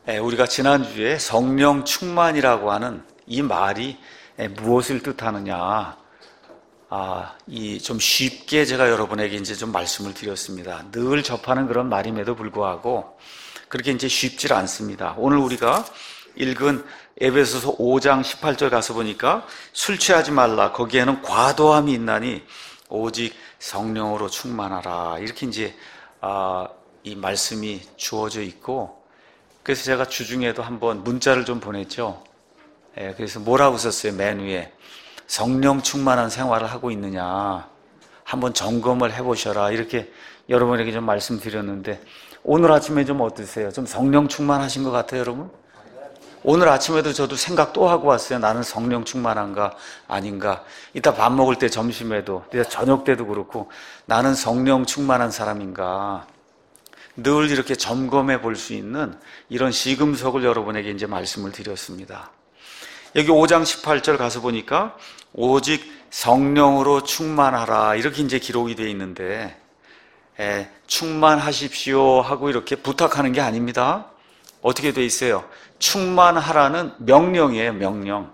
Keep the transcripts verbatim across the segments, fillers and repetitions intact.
우리가 지난주에 성령 충만이라고 하는 이 말이 무엇을 뜻하느냐, 아, 이 좀 쉽게 제가 여러분에게 이제 좀 말씀을 드렸습니다. 늘 접하는 그런 말임에도 불구하고 그렇게 이제 쉽질 않습니다. 오늘 우리가 읽은 에베소서 오 장 십팔 절 가서 보니까 술 취하지 말라, 거기에는 과도함이 있나니 오직 성령으로 충만하라, 이렇게 이제 아, 이 말씀이 주어져 있고, 그래서 제가 주중에도 한번 문자를 좀 보냈죠. 예, 그래서 뭐라고 썼어요? 맨 위에 성령 충만한 생활을 하고 있느냐 한번 점검을 해보셔라, 이렇게 여러분에게 좀 말씀드렸는데 오늘 아침에 좀 어떠세요? 좀 성령 충만하신 것 같아요, 여러분? 오늘 아침에도 저도 생각 또 하고 왔어요. 나는 성령 충만한가 아닌가. 이따 밥 먹을 때, 점심에도, 저녁 때도 그렇고 나는 성령 충만한 사람인가. 늘 이렇게 점검해 볼 수 있는 이런 시금석을 여러분에게 이제 말씀을 드렸습니다. 여기 오 장 십팔 절 가서 보니까 오직 성령으로 충만하라, 이렇게 이제 기록이 되어 있는데, 에, 충만하십시오 하고 이렇게 부탁하는 게 아닙니다. 어떻게 되어 있어요? 충만하라는 명령이에요, 명령.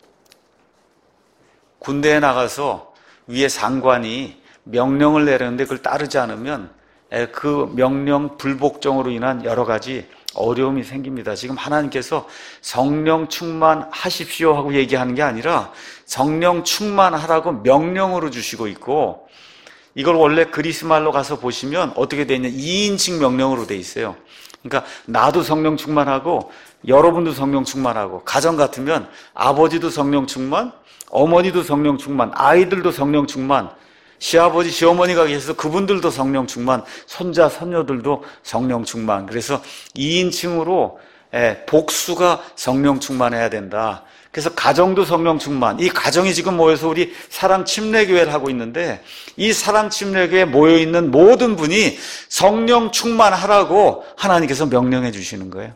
군대에 나가서 위에 상관이 명령을 내렸는데 그걸 따르지 않으면 그 명령 불복종으로 인한 여러 가지 어려움이 생깁니다. 지금 하나님께서 성령 충만하십시오 하고 얘기하는 게 아니라 성령 충만하라고 명령으로 주시고 있고, 이걸 원래 그리스 말로 가서 보시면 어떻게 되어 있냐, 이인칭 명령으로 되어 있어요. 그러니까 나도 성령 충만하고 여러분도 성령 충만하고, 가정 같으면 아버지도 성령 충만, 어머니도 성령 충만, 아이들도 성령 충만, 시아버지, 시어머니가 계셔서 그분들도 성령 충만, 손자, 손녀들도 성령 충만. 그래서 이인칭으로 복수가 성령 충만해야 된다. 그래서 가정도 성령 충만. 이 가정이 지금 모여서 우리 사랑 침례교회를 하고 있는데, 이 사랑 침례교회에 모여있는 모든 분이 성령 충만하라고 하나님께서 명령해 주시는 거예요.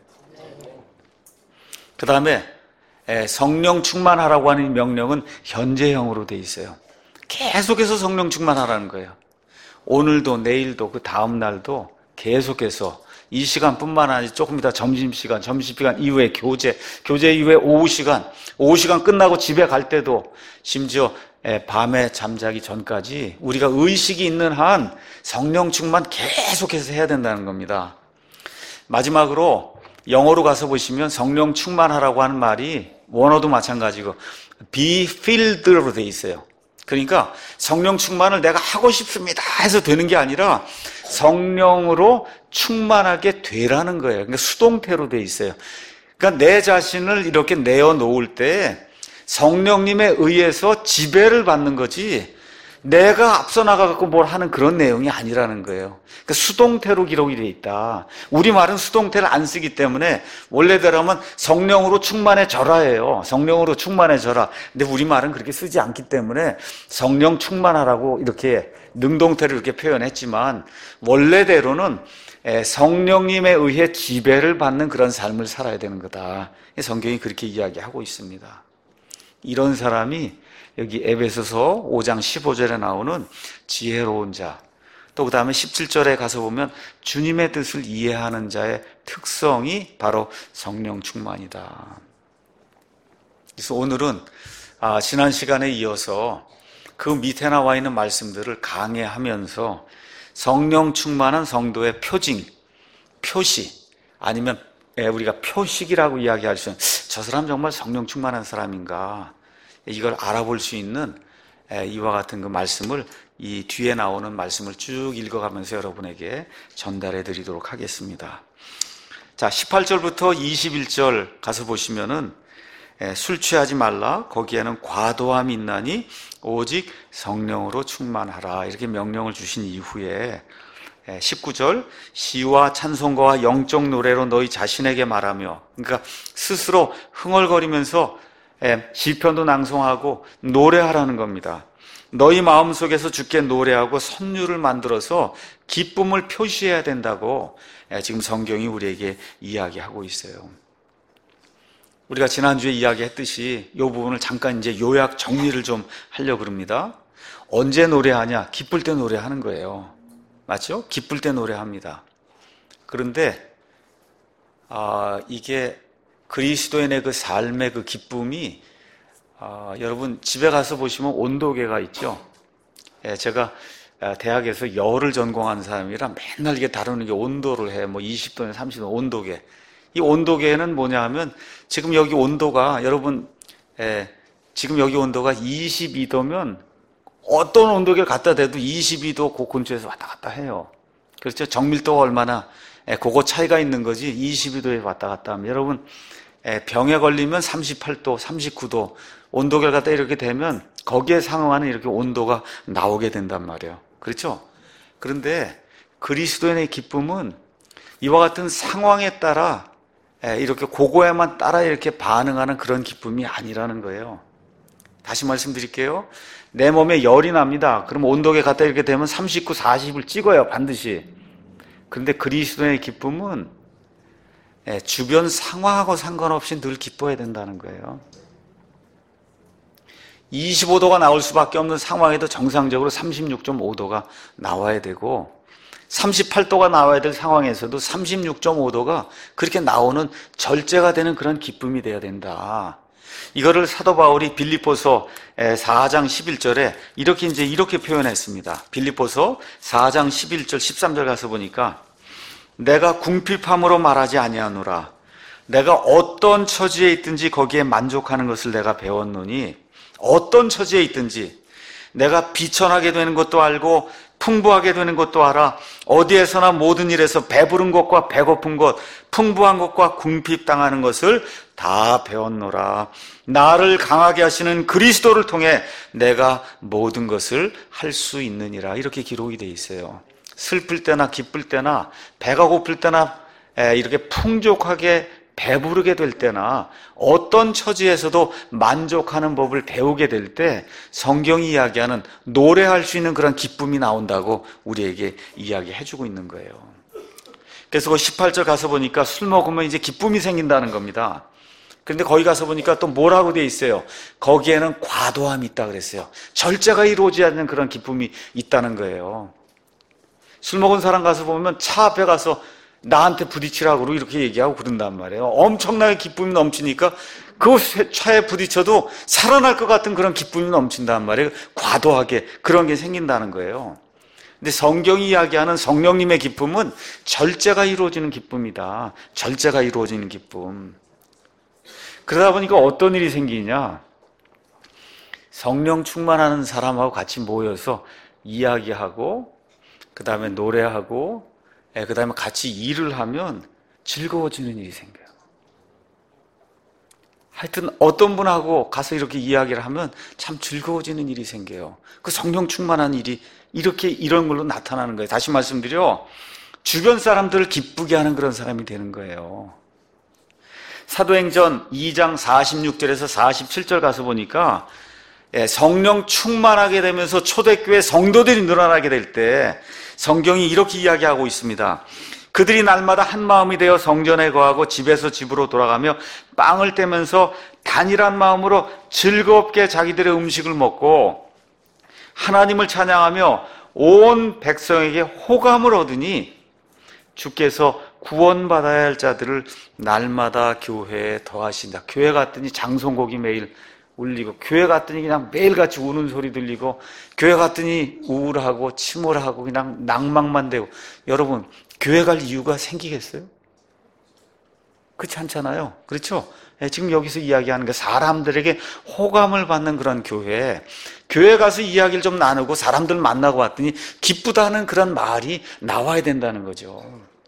그 다음에 성령 충만하라고 하는 명령은 현재형으로 돼 있어요. 계속해서 성령 충만하라는 거예요. 오늘도 내일도 그 다음 날도 계속해서 이 시간뿐만 아니라 조금 이따 점심시간, 점심시간 이후에 교제, 교제 이후에 오후 시간, 오후 시간 끝나고 집에 갈 때도, 심지어 밤에 잠자기 전까지 우리가 의식이 있는 한 성령 충만 계속해서 해야 된다는 겁니다. 마지막으로 영어로 가서 보시면 성령 충만하라고 하는 말이 원어도 마찬가지고 be filled로 돼 있어요. 그러니까 성령 충만을 내가 하고 싶습니다 해서 되는 게 아니라 성령으로 충만하게 되라는 거예요. 그러니까 수동태로 돼 있어요. 그러니까 내 자신을 이렇게 내어놓을 때 성령님에 의해서 지배를 받는 거지, 내가 앞서 나가갖고 뭘 하는 그런 내용이 아니라는 거예요. 그러니까 수동태로 기록이 돼 있다. 우리말은 수동태를 안 쓰기 때문에 원래대로 하면 성령으로 충만해져라예요. 성령으로 충만해져라. 근데 우리말은 그렇게 쓰지 않기 때문에 성령 충만하라고 이렇게 능동태를 이렇게 표현했지만, 원래대로는 성령님에 의해 지배를 받는 그런 삶을 살아야 되는 거다. 성경이 그렇게 이야기하고 있습니다. 이런 사람이 여기 에베소서 오 장 십오 절에 나오는 지혜로운 자, 또 그 다음에 십칠 절에 가서 보면 주님의 뜻을 이해하는 자의 특성이 바로 성령 충만이다. 그래서 오늘은 아, 지난 시간에 이어서 그 밑에 나와 있는 말씀들을 강해하면서 성령 충만한 성도의 표징, 표시, 아니면 우리가 표식이라고 이야기할 수 있는, 저 사람 정말 성령 충만한 사람인가, 이걸 알아볼 수 있는 이와 같은 그 말씀을, 이 뒤에 나오는 말씀을 쭉 읽어가면서 여러분에게 전달해 드리도록 하겠습니다. 자, 십팔 절부터 이십일 절 가서 보시면은 술 취하지 말라, 거기에는 과도함이 있나니 오직 성령으로 충만하라, 이렇게 명령을 주신 이후에 십구 절, 시와 찬송가와 영적 노래로 너희 자신에게 말하며, 그러니까 스스로 흥얼거리면서 시편도 낭송하고 노래하라는 겁니다. 너희 마음속에서 주께 노래하고 선율을 만들어서 기쁨을 표시해야 된다고 지금 성경이 우리에게 이야기하고 있어요. 우리가 지난주에 이야기했듯이 이 부분을 잠깐 이제 요약 정리를 좀 하려고 그럽니다. 언제 노래하냐? 기쁠 때 노래하는 거예요. 맞죠? 기쁠 때 노래합니다. 그런데 아, 이게 그리스도인의 그 삶의 그 기쁨이 아, 여러분 집에 가서 보시면 온도계가 있죠. 예, 제가 대학에서 열을 전공한 사람이라 맨날 이게 다루는 게 온도를 해. 뭐 이십 도나 삼십 도 온도계. 이 온도계는 뭐냐 하면 지금 여기 온도가 여러분 예, 지금 여기 온도가 이십이 도면 어떤 온도계를 갖다 대도 이십이 도 그 근처에서 왔다 갔다 해요. 그렇죠? 정밀도가 얼마나 예, 그거 차이가 있는 거지. 이십이 도에 왔다 갔다 하면 여러분 예, 병에 걸리면 삼십팔 도, 삼십구 도 온도계를 갖다 이렇게 대면 거기에 상응하는 이렇게 온도가 나오게 된단 말이에요. 그렇죠? 그런데 그리스도인의 기쁨은 이와 같은 상황에 따라 이렇게 그거에만 따라 이렇게 반응하는 그런 기쁨이 아니라는 거예요. 다시 말씀드릴게요. 내 몸에 열이 납니다. 그럼 온도계 갖다 이렇게 되면 삼십구, 사십을 찍어요. 반드시. 그런데 그리스도인의 기쁨은 주변 상황하고 상관없이 늘 기뻐야 된다는 거예요. 이십오 도가 나올 수밖에 없는 상황에도 정상적으로 삼십육 점 오 도가 나와야 되고 삼십팔 도가 나와야 될 상황에서도 삼십육 점 오 도가 그렇게 나오는 절제가 되는 그런 기쁨이 돼야 된다. 이거를 사도 바울이 빌립보서 사 장 십일 절에 이렇게 이제 이렇게 표현했습니다. 빌립보서 사 장 십일 절 십삼 절 가서 보니까 내가 궁핍함으로 말하지 아니하노라. 내가 어떤 처지에 있든지 거기에 만족하는 것을 내가 배웠노니 어떤 처지에 있든지 내가 비천하게 되는 것도 알고 풍부하게 되는 것도 알아. 어디에서나 모든 일에서 배부른 것과 배고픈 것, 풍부한 것과 궁핍당하는 것을 다 배웠노라. 나를 강하게 하시는 그리스도를 통해 내가 모든 것을 할 수 있느니라. 이렇게 기록이 되어 있어요. 슬플 때나 기쁠 때나 배가 고플 때나 이렇게 풍족하게 배부르게 될 때나 어떤 처지에서도 만족하는 법을 배우게 될 때 성경이 이야기하는 노래할 수 있는 그런 기쁨이 나온다고 우리에게 이야기해주고 있는 거예요. 그래서 그 십팔 절 가서 보니까 술 먹으면 이제 기쁨이 생긴다는 겁니다. 그런데 거기 가서 보니까 또 뭐라고 되어 있어요? 거기에는 과도함이 있다 그랬어요. 절제가 이루어지지 않는 그런 기쁨이 있다는 거예요. 술 먹은 사람 가서 보면 차 앞에 가서 나한테 부딪히라고 이렇게 얘기하고 그런단 말이에요. 엄청나게 기쁨이 넘치니까 그 차에 부딪혀도 살아날 것 같은 그런 기쁨이 넘친단 말이에요. 과도하게 그런 게 생긴다는 거예요. 근데 성경이 이야기하는 성령님의 기쁨은 절제가 이루어지는 기쁨이다. 절제가 이루어지는 기쁨. 그러다 보니까 어떤 일이 생기냐? 성령 충만하는 사람하고 같이 모여서 이야기하고 그 다음에 노래하고 그 다음에 같이 일을 하면 즐거워지는 일이 생겨요. 하여튼 어떤 분하고 가서 이렇게 이야기를 하면 참 즐거워지는 일이 생겨요. 그 성령 충만한 일이 이렇게 이런 걸로 나타나는 거예요. 다시 말씀드려 주변 사람들을 기쁘게 하는 그런 사람이 되는 거예요. 사도행전 이 장 사십육 절에서 사십칠 절 가서 보니까 성령 충만하게 되면서 초대교회 성도들이 늘어나게 될 때 성경이 이렇게 이야기하고 있습니다. 그들이 날마다 한 마음이 되어 성전에 거하고 집에서 집으로 돌아가며 빵을 떼면서 단일한 마음으로 즐겁게 자기들의 음식을 먹고 하나님을 찬양하며 온 백성에게 호감을 얻으니 주께서 구원받아야 할 자들을 날마다 교회에 더하신다. 교회 갔더니 장송곡이 매일 울리고 교회 갔더니 그냥 매일같이 우는 소리 들리고 교회 갔더니 우울하고 침울하고 그냥 낭망만 되고 여러분 교회 갈 이유가 생기겠어요? 그렇지 않잖아요. 그렇죠? 네, 지금 여기서 이야기하는 게 사람들에게 호감을 받는 그런 교회 교회 가서 이야기를 좀 나누고 사람들 만나고 왔더니 기쁘다는 그런 말이 나와야 된다는 거죠.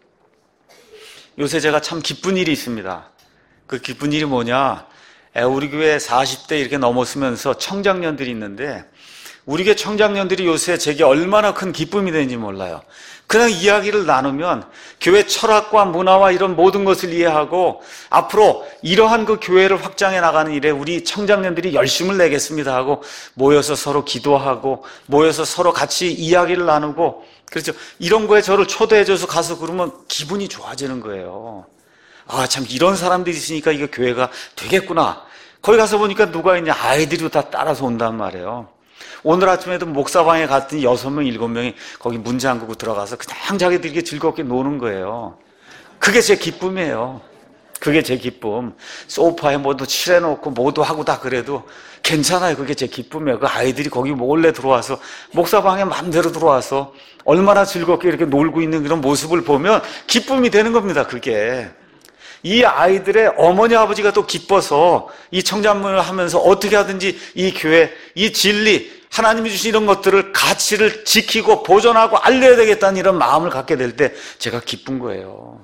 요새 제가 참 기쁜 일이 있습니다. 그 기쁜 일이 뭐냐? 우리 교회 사십 대 이렇게 넘었으면서 청장년들이 있는데 우리 교회 청장년들이 요새 제게 얼마나 큰 기쁨이 되는지 몰라요. 그냥 이야기를 나누면 교회 철학과 문화와 이런 모든 것을 이해하고 앞으로 이러한 그 교회를 확장해 나가는 일에 우리 청장년들이 열심을 내겠습니다 하고 모여서 서로 기도하고 모여서 서로 같이 이야기를 나누고 그렇죠. 이런 거에 저를 초대해줘서 가서 그러면 기분이 좋아지는 거예요. 아, 참 이런 사람들이 있으니까 이게 교회가 되겠구나. 거기 가서 보니까 누가 있냐? 아이들이 다 따라서 온단 말이에요. 오늘 아침에도 목사방에 갔더니 여섯 명, 일곱 명이 거기 문 잠그고 들어가서 그냥 자기들끼리 즐겁게 노는 거예요. 그게 제 기쁨이에요. 그게 제 기쁨. 소파에 뭐도 칠해놓고 뭐도 하고 다 그래도 괜찮아요. 그게 제 기쁨이에요. 그 아이들이 거기 몰래 들어와서 목사방에 마음대로 들어와서 얼마나 즐겁게 이렇게 놀고 있는 그런 모습을 보면 기쁨이 되는 겁니다. 그게. 이 아이들의 어머니 아버지가 또 기뻐서 이 청자문을 하면서 어떻게 하든지 이 교회, 이 진리, 하나님이 주신 이런 것들을 가치를 지키고 보존하고 알려야 되겠다는 이런 마음을 갖게 될 때 제가 기쁜 거예요.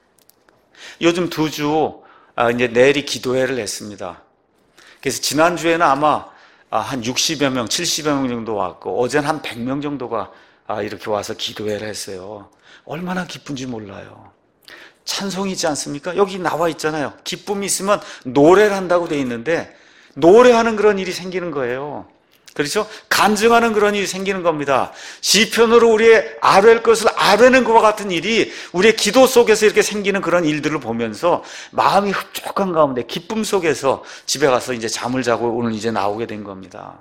요즘 두 주 아, 이제 내일이 기도회를 했습니다. 그래서 지난주에는 아마 한 육십여 명, 칠십여 명 정도 왔고 어제는 한 백 명 정도가 이렇게 와서 기도회를 했어요. 얼마나 기쁜지 몰라요. 찬송이지 않습니까? 여기 나와 있잖아요. 기쁨이 있으면 노래를 한다고 돼 있는데 노래하는 그런 일이 생기는 거예요. 그렇죠? 간증하는 그런 일이 생기는 겁니다. 시편으로 우리의 아뢰할 것을 아뢰는 것과 같은 일이 우리의 기도 속에서 이렇게 생기는 그런 일들을 보면서 마음이 흡족한 가운데 기쁨 속에서 집에 가서 이제 잠을 자고 오늘 이제 나오게 된 겁니다.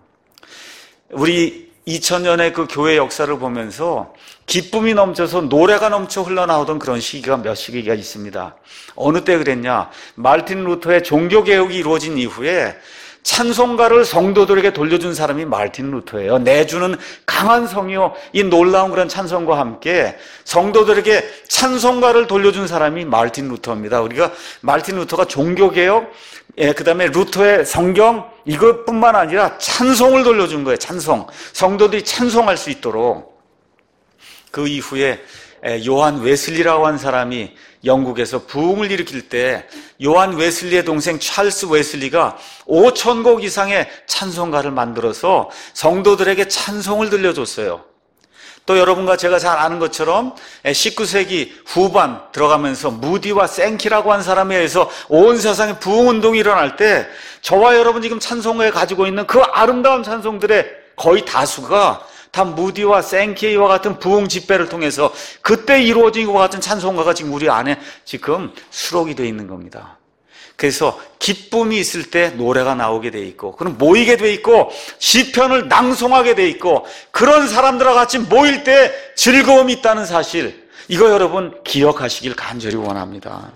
우리 이천 년의 그 교회 역사를 보면서 기쁨이 넘쳐서 노래가 넘쳐 흘러나오던 그런 시기가 몇 시기가 있습니다. 어느 때 그랬냐? 마르틴 루터의 종교개혁이 이루어진 이후에 찬송가를 성도들에게 돌려준 사람이 마르틴 루터예요. 내주는 강한 성이요, 이 놀라운 그런 찬송과 함께 성도들에게 찬송가를 돌려준 사람이 마르틴 루터입니다. 우리가 마르틴 루터가 종교개혁, 예, 그 다음에 루터의 성경, 이것뿐만 아니라 찬송을 돌려준 거예요. 찬송. 성도들이 찬송할 수 있도록. 그 이후에 요한 웨슬리라고 한 사람이 영국에서 부흥을 일으킬 때 요한 웨슬리의 동생 찰스 웨슬리가 오천 곡 이상의 찬송가를 만들어서 성도들에게 찬송을 들려줬어요. 또 여러분과 제가 잘 아는 것처럼 십구 세기 후반 들어가면서 무디와 생키라고 한 사람에 의해서 온 세상에 부흥운동이 일어날 때 저와 여러분 지금 찬송가에 가지고 있는 그 아름다운 찬송들의 거의 다수가 다 무디와 생키와 같은 부흥 집회를 통해서 그때 이루어진 것과 같은 찬송가가 지금 우리 안에 지금 수록이 되어 있는 겁니다. 그래서 기쁨이 있을 때 노래가 나오게 돼 있고, 그럼 모이게 돼 있고, 시편을 낭송하게 돼 있고, 그런 사람들과 같이 모일 때 즐거움이 있다는 사실, 이거 여러분 기억하시길 간절히 원합니다.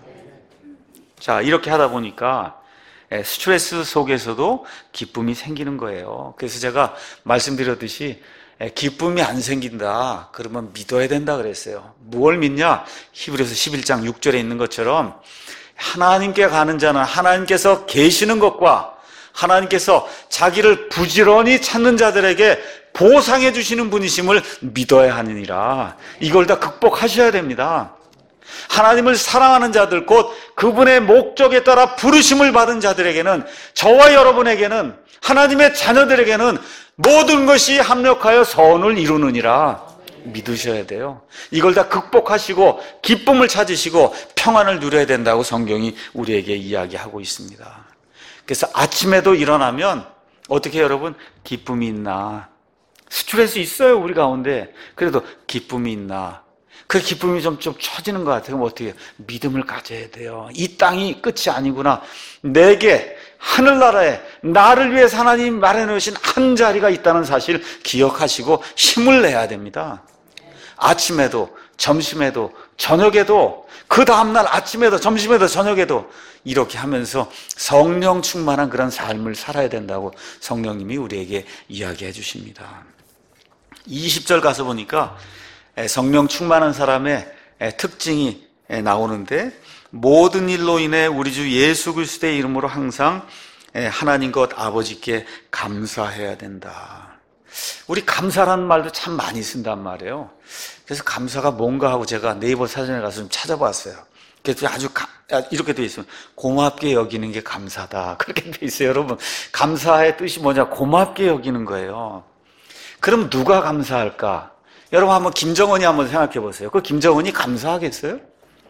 자, 이렇게 하다 보니까 스트레스 속에서도 기쁨이 생기는 거예요. 그래서 제가 말씀드렸듯이 기쁨이 안 생긴다 그러면 믿어야 된다 그랬어요. 무엇을 믿냐? 히브리서 십일 장 육 절에 있는 것처럼 하나님께 가는 자는 하나님께서 계시는 것과 하나님께서 자기를 부지런히 찾는 자들에게 보상해 주시는 분이심을 믿어야 하느니라. 이걸 다 극복하셔야 됩니다. 하나님을 사랑하는 자들, 곧 그분의 목적에 따라 부르심을 받은 자들에게는, 저와 여러분에게는, 하나님의 자녀들에게는 모든 것이 합력하여 선을 이루느니라 믿으셔야 돼요. 이걸 다 극복하시고 기쁨을 찾으시고 평안을 누려야 된다고 성경이 우리에게 이야기하고 있습니다. 그래서 아침에도 일어나면 어떻게 여러분? 기쁨이 있나? 스트레스 있어요 우리 가운데. 그래도 기쁨이 있나? 그 기쁨이 좀, 좀 처지는 것 같아요. 그럼 어떻게 해요? 믿음을 가져야 돼요. 이 땅이 끝이 아니구나. 내게 하늘나라에 나를 위해서 하나님 마련해 놓으신 한 자리가 있다는 사실 기억하시고 힘을 내야 됩니다. 아침에도 점심에도 저녁에도 그 다음날 아침에도 점심에도 저녁에도 이렇게 하면서 성령 충만한 그런 삶을 살아야 된다고 성령님이 우리에게 이야기해 주십니다. 이십 절 가서 보니까 성령 충만한 사람의 특징이 나오는데, 모든 일로 인해 우리 주 예수 그리스도의 이름으로 항상 하나님 것 아버지께 감사해야 된다. 우리 감사라는 말도 참 많이 쓴단 말이에요. 그래서 감사가 뭔가 하고 제가 네이버 사전에 가서 좀 찾아봤어요. 그래서 아주 가, 이렇게 돼 있어요. 고맙게 여기는 게 감사다. 그렇게 돼 있어요. 여러분, 감사의 뜻이 뭐냐? 고맙게 여기는 거예요. 그럼 누가 감사할까? 여러분 한번 김정은이 한번 생각해 보세요. 그 김정은이 감사하겠어요?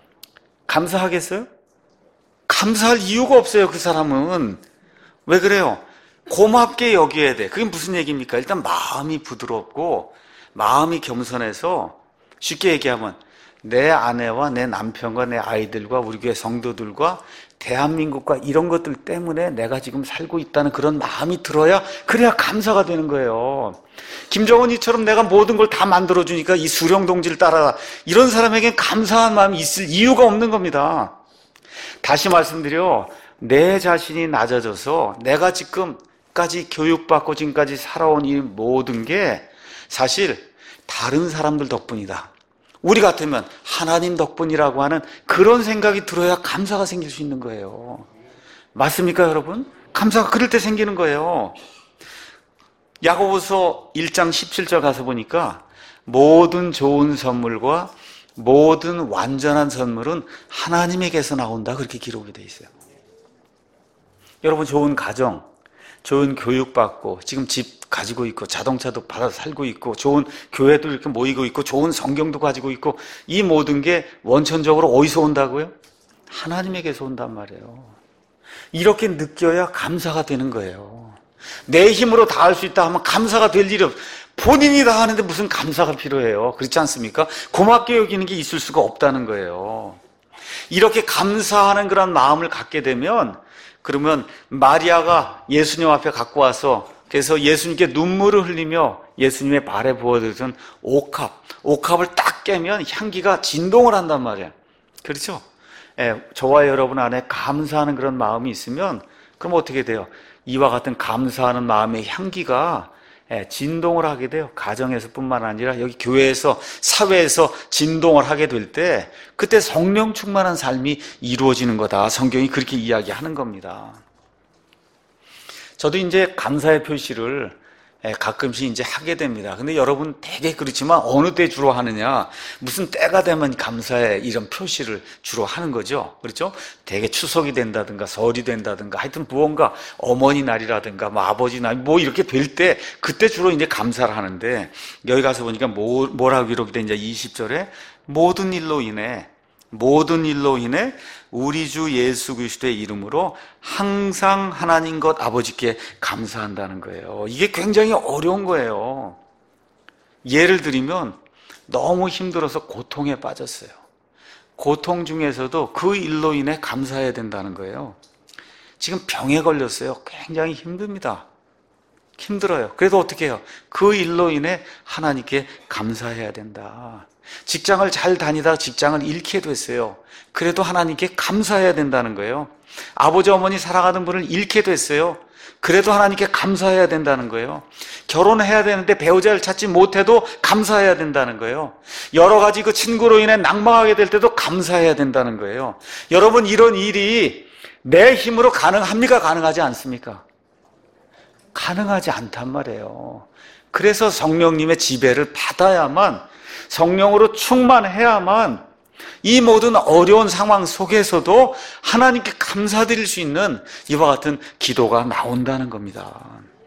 감사하겠어요? 감사할 이유가 없어요. 그 사람은. 왜 그래요? 고맙게 여겨야 돼. 그게 무슨 얘기입니까? 일단 마음이 부드럽고 마음이 겸손해서, 쉽게 얘기하면 내 아내와 내 남편과 내 아이들과 우리 교회 성도들과 대한민국과 이런 것들 때문에 내가 지금 살고 있다는 그런 마음이 들어야, 그래야 감사가 되는 거예요. 김정은이처럼 내가 모든 걸 다 만들어주니까 이 수령동지를 따라, 이런 사람에겐 감사한 마음이 있을 이유가 없는 겁니다. 다시 말씀드려, 내 자신이 낮아져서 내가 지금까지 교육받고 지금까지 살아온 이 모든 게 사실 다른 사람들 덕분이다, 우리 같으면 하나님 덕분이라고 하는 그런 생각이 들어야 감사가 생길 수 있는 거예요. 맞습니까, 여러분? 감사가 그럴 때 생기는 거예요. 야고보서 일 장 십칠 절 가서 보니까 모든 좋은 선물과 모든 완전한 선물은 하나님에게서 나온다, 그렇게 기록이 돼 있어요. 여러분, 좋은 가정, 좋은 교육받고 지금 집 가지고 있고 자동차도 받아서 살고 있고 좋은 교회도 이렇게 모이고 있고 좋은 성경도 가지고 있고, 이 모든 게 원천적으로 어디서 온다고요? 하나님에게서 온단 말이에요. 이렇게 느껴야 감사가 되는 거예요. 내 힘으로 다 할 수 있다 하면 감사가 될 일이 없어요. 본인이 다 하는데 무슨 감사가 필요해요? 그렇지 않습니까? 고맙게 여기는 게 있을 수가 없다는 거예요. 이렇게 감사하는 그런 마음을 갖게 되면, 그러면 마리아가 예수님 앞에 갖고 와서, 그래서 예수님께 눈물을 흘리며 예수님의 발에 부어드렸던 옥합, 옥합을 딱 깨면 향기가 진동을 한단 말이에요. 그렇죠? 예, 저와 여러분 안에 감사하는 그런 마음이 있으면 그럼 어떻게 돼요? 이와 같은 감사하는 마음의 향기가 예, 진동을 하게 돼요. 가정에서 뿐만 아니라 여기 교회에서, 사회에서 진동을 하게 될 때, 그때 성령 충만한 삶이 이루어지는 거다, 성경이 그렇게 이야기하는 겁니다. 저도 이제 감사의 표시를 예, 가끔씩 이제 하게 됩니다. 근데 여러분 되게 그렇지만 어느 때 주로 하느냐? 무슨 때가 되면 감사의 이런 표시를 주로 하는 거죠. 그렇죠? 되게 추석이 된다든가 설이 된다든가 하여튼 무언가 어머니 날이라든가 뭐 아버지 날 뭐 이렇게 될 때, 그때 주로 이제 감사를 하는데, 여기 가서 보니까 뭐, 뭐라고 기록이 돼? 이제 이십 절에 모든 일로 인해 모든 일로 인해 우리 주 예수 그리스도의 이름으로 항상 하나님 것 아버지께 감사한다는 거예요. 이게 굉장히 어려운 거예요. 예를 들면 너무 힘들어서 고통에 빠졌어요. 고통 중에서도 그 일로 인해 감사해야 된다는 거예요. 지금 병에 걸렸어요. 굉장히 힘듭니다. 힘들어요. 그래도 어떻게 해요? 그 일로 인해 하나님께 감사해야 된다. 직장을 잘 다니다 직장을 잃게 됐어요. 그래도 하나님께 감사해야 된다는 거예요. 아버지 어머니 사랑하는 분을 잃게 됐어요. 그래도 하나님께 감사해야 된다는 거예요. 결혼해야 되는데 배우자를 찾지 못해도 감사해야 된다는 거예요. 여러 가지 그 친구로 인해 낭망하게 될 때도 감사해야 된다는 거예요. 여러분, 이런 일이 내 힘으로 가능합니까? 가능하지 않습니까? 가능하지 않단 말이에요. 그래서 성령님의 지배를 받아야만, 성령으로 충만해야만 이 모든 어려운 상황 속에서도 하나님께 감사드릴 수 있는 이와 같은 기도가 나온다는 겁니다.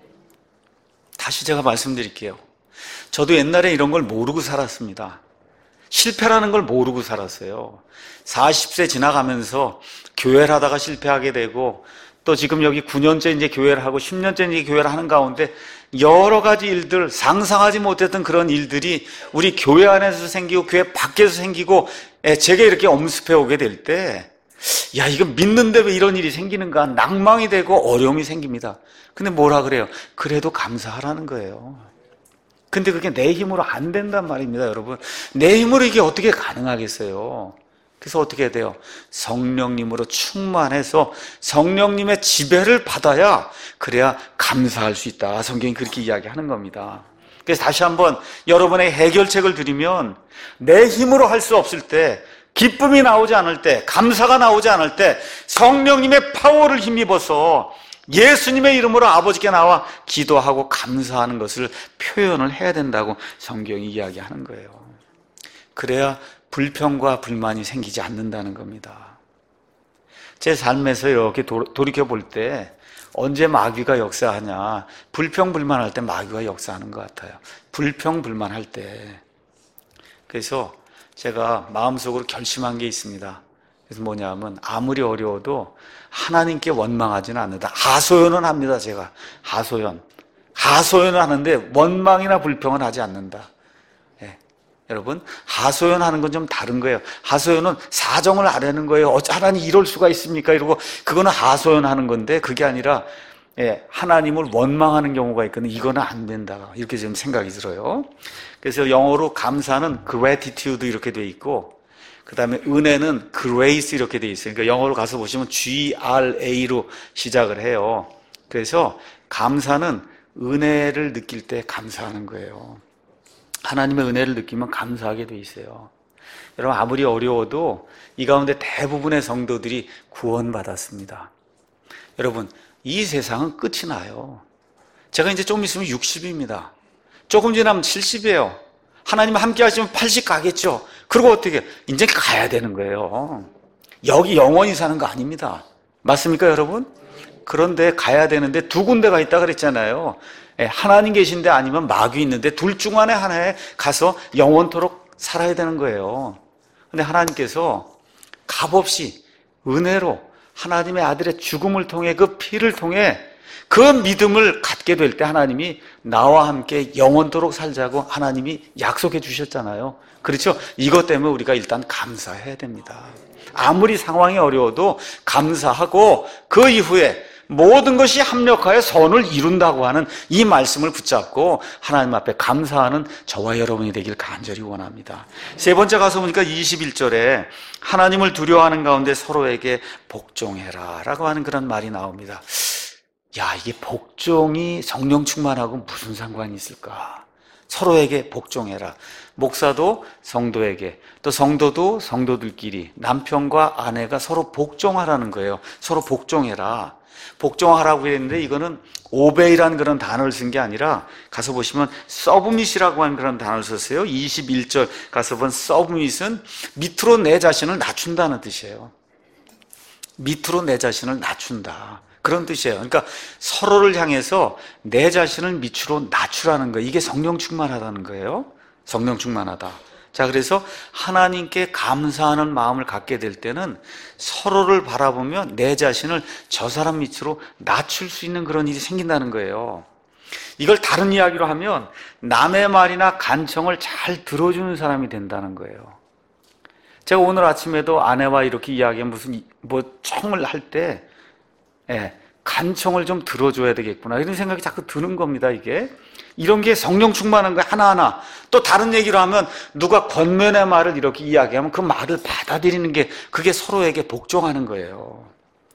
다시 제가 말씀드릴게요. 저도 옛날에 이런 걸 모르고 살았습니다. 실패라는 걸 모르고 살았어요. 사십 세 지나가면서 교회를 하다가 실패하게 되고, 또 지금 여기 구 년째 이제 교회를 하고 십 년째 이제 교회를 하는 가운데 여러 가지 일들, 상상하지 못했던 그런 일들이 우리 교회 안에서 생기고 교회 밖에서 생기고 제게 이렇게 엄습해 오게 될 때, 야, 이거 믿는데 왜 이런 일이 생기는가? 낭망이 되고 어려움이 생깁니다. 근데 뭐라 그래요? 그래도 감사하라는 거예요. 근데 그게 내 힘으로 안 된단 말입니다, 여러분. 내 힘으로 이게 어떻게 가능하겠어요? 그래서 어떻게 해야 돼요? 성령님으로 충만해서 성령님의 지배를 받아야, 그래야 감사할 수 있다. 성경이 그렇게 이야기하는 겁니다. 그래서 다시 한번 여러분의 해결책을 드리면, 내 힘으로 할 수 없을 때, 기쁨이 나오지 않을 때, 감사가 나오지 않을 때 성령님의 파워를 힘입어서 예수님의 이름으로 아버지께 나와 기도하고 감사하는 것을 표현을 해야 된다고 성경이 이야기하는 거예요. 그래야 불평과 불만이 생기지 않는다는 겁니다. 제 삶에서 이렇게 돌이켜볼 때 언제 마귀가 역사하냐, 불평불만할 때 마귀가 역사하는 것 같아요. 불평불만할 때. 그래서 제가 마음속으로 결심한 게 있습니다. 그래서 뭐냐면, 아무리 어려워도 하나님께 원망하지는 않는다. 하소연은 합니다. 제가 하소연 하소연은 하는데 원망이나 불평은 하지 않는다. 예. 여러분, 하소연하는 건 좀 다른 거예요. 하소연은 사정을 아뢰는 거예요. 어찌 하나님 이럴 수가 있습니까? 이러고 그거는 하소연하는 건데, 그게 아니라 예, 하나님을 원망하는 경우가 있거든요. 이거는 안 된다, 이렇게 지금 생각이 들어요. 그래서 영어로 감사는 gratitude 이렇게 돼 있고, 그 다음에 은혜는 grace 이렇게 돼 있어요. 그러니까 영어로 가서 보시면 지 알 에이로 시작을 해요. 그래서 감사는 은혜를 느낄 때 감사하는 거예요. 하나님의 은혜를 느끼면 감사하게 돼 있어요. 여러분, 아무리 어려워도 이 가운데 대부분의 성도들이 구원받았습니다. 여러분, 이 세상은 끝이 나요. 제가 이제 좀 있으면 육십입니다. 조금 지나면 칠십이에요. 하나님 함께 하시면 팔십 가겠죠. 그리고 어떻게, 이제 가야 되는 거예요. 여기 영원히 사는 거 아닙니다. 맞습니까, 여러분? 그런데 가야 되는데 두 군데가 있다 그랬잖아요. 하나님 계신데 아니면 마귀 있는데 둘 중 안에 하나에 가서 영원토록 살아야 되는 거예요. 근데 하나님께서 값없이 은혜로 하나님의 아들의 죽음을 통해, 그 피를 통해 그 믿음을 갖게 될 때 하나님이 나와 함께 영원토록 살자고 하나님이 약속해 주셨잖아요. 그렇죠? 이것 때문에 우리가 일단 감사해야 됩니다. 아무리 상황이 어려워도 감사하고 그 이후에 모든 것이 합력하여 선을 이룬다고 하는 이 말씀을 붙잡고 하나님 앞에 감사하는 저와 여러분이 되길 간절히 원합니다. 세 번째 가서 보니까 이십일 절에 하나님을 두려워하는 가운데 서로에게 복종해라 라고 하는 그런 말이 나옵니다. 야, 이게 복종이 성령 충만하고 무슨 상관이 있을까? 서로에게 복종해라. 목사도 성도에게, 또 성도도 성도들끼리, 남편과 아내가 서로 복종하라는 거예요. 서로 복종해라. 복종하라고 했는데 이거는 오베이라는 그런 단어를 쓴 게 아니라 가서 보시면 서브밋이라고 하는 그런 단어를 썼어요. 이십일 절 가서 보면 서브밋은 밑으로 내 자신을 낮춘다는 뜻이에요. 밑으로 내 자신을 낮춘다, 그런 뜻이에요. 그러니까 서로를 향해서 내 자신을 밑으로 낮추라는 거예요. 이게 성령 충만하다는 거예요. 성령 충만하다. 자, 그래서 하나님께 감사하는 마음을 갖게 될 때는 서로를 바라보면 내 자신을 저 사람 밑으로 낮출 수 있는 그런 일이 생긴다는 거예요. 이걸 다른 이야기로 하면 남의 말이나 간청을 잘 들어주는 사람이 된다는 거예요. 제가 오늘 아침에도 아내와 이렇게 이야기한 무슨 뭐 청을 할 때 예, 간청을 좀 들어줘야 되겠구나 이런 생각이 자꾸 드는 겁니다. 이게 이런 게 성령 충만한 거예요. 하나하나. 또 다른 얘기로 하면 누가 권면의 말을 이렇게 이야기하면 그 말을 받아들이는 게, 그게 서로에게 복종하는 거예요.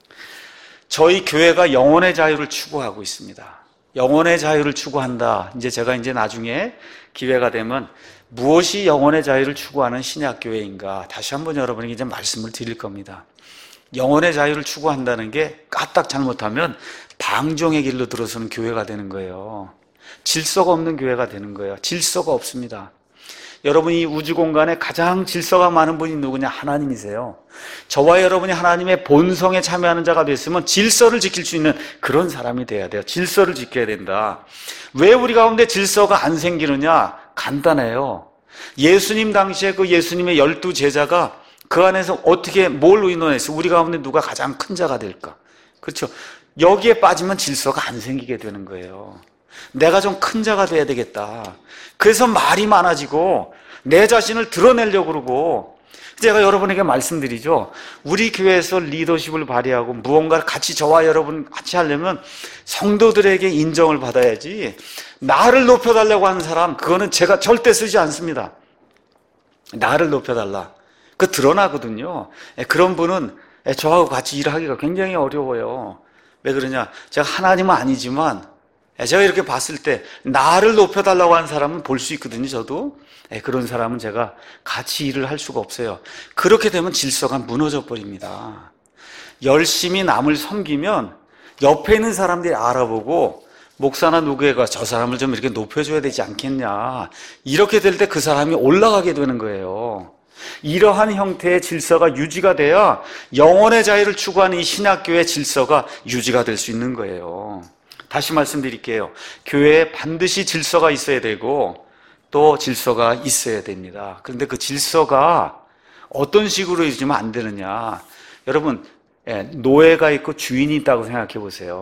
저희 교회가 영혼의 자유를 추구하고 있습니다. 영혼의 자유를 추구한다. 이제 제가 이제 나중에 기회가 되면 무엇이 영혼의 자유를 추구하는 신약교회인가 다시 한번 여러분에게 이제 말씀을 드릴 겁니다. 영혼의 자유를 추구한다는 게 까딱 잘못하면 방종의 길로 들어서는 교회가 되는 거예요. 질서가 없는 교회가 되는 거예요. 질서가 없습니다. 여러분이 우주 공간에 가장 질서가 많은 분이 누구냐? 하나님이세요. 저와 여러분이 하나님의 본성에 참여하는 자가 됐으면 질서를 지킬 수 있는 그런 사람이 돼야 돼요. 질서를 지켜야 된다. 왜 우리 가운데 질서가 안 생기느냐? 간단해요. 예수님 당시에 그 예수님의 열두 제자가 그 안에서 어떻게 뭘 의논했어요? 우리 가운데 누가 가장 큰 자가 될까? 그렇죠. 여기에 빠지면 질서가 안 생기게 되는 거예요. 내가 좀 큰 자가 돼야 되겠다. 그래서 말이 많아지고 내 자신을 드러내려고 그러고, 제가 여러분에게 말씀드리죠. 우리 교회에서 리더십을 발휘하고 무언가를 같이 저와 여러분 같이 하려면 성도들에게 인정을 받아야지, 나를 높여달라고 하는 사람, 그거는 제가 절대 쓰지 않습니다. 나를 높여달라. 그 드러나거든요. 그런 분은 저하고 같이 일하기가 굉장히 어려워요. 왜 그러냐? 제가 하나님은 아니지만 제가 이렇게 봤을 때 나를 높여달라고 하는 사람은 볼 수 있거든요. 저도 그런 사람은 제가 같이 일을 할 수가 없어요. 그렇게 되면 질서가 무너져 버립니다. 열심히 남을 섬기면 옆에 있는 사람들이 알아보고 목사나 누구가 저 사람을 좀 이렇게 높여줘야 되지 않겠냐, 이렇게 될 때 그 사람이 올라가게 되는 거예요. 이러한 형태의 질서가 유지가 돼야 영혼의 자유를 추구하는 이 신약교회의 질서가 유지가 될 수 있는 거예요. 다시 말씀드릴게요. 교회에 반드시 질서가 있어야 되고 또 질서가 있어야 됩니다. 그런데 그 질서가 어떤 식으로 이루어지면 안 되느냐? 여러분, 노예가 있고 주인이 있다고 생각해 보세요.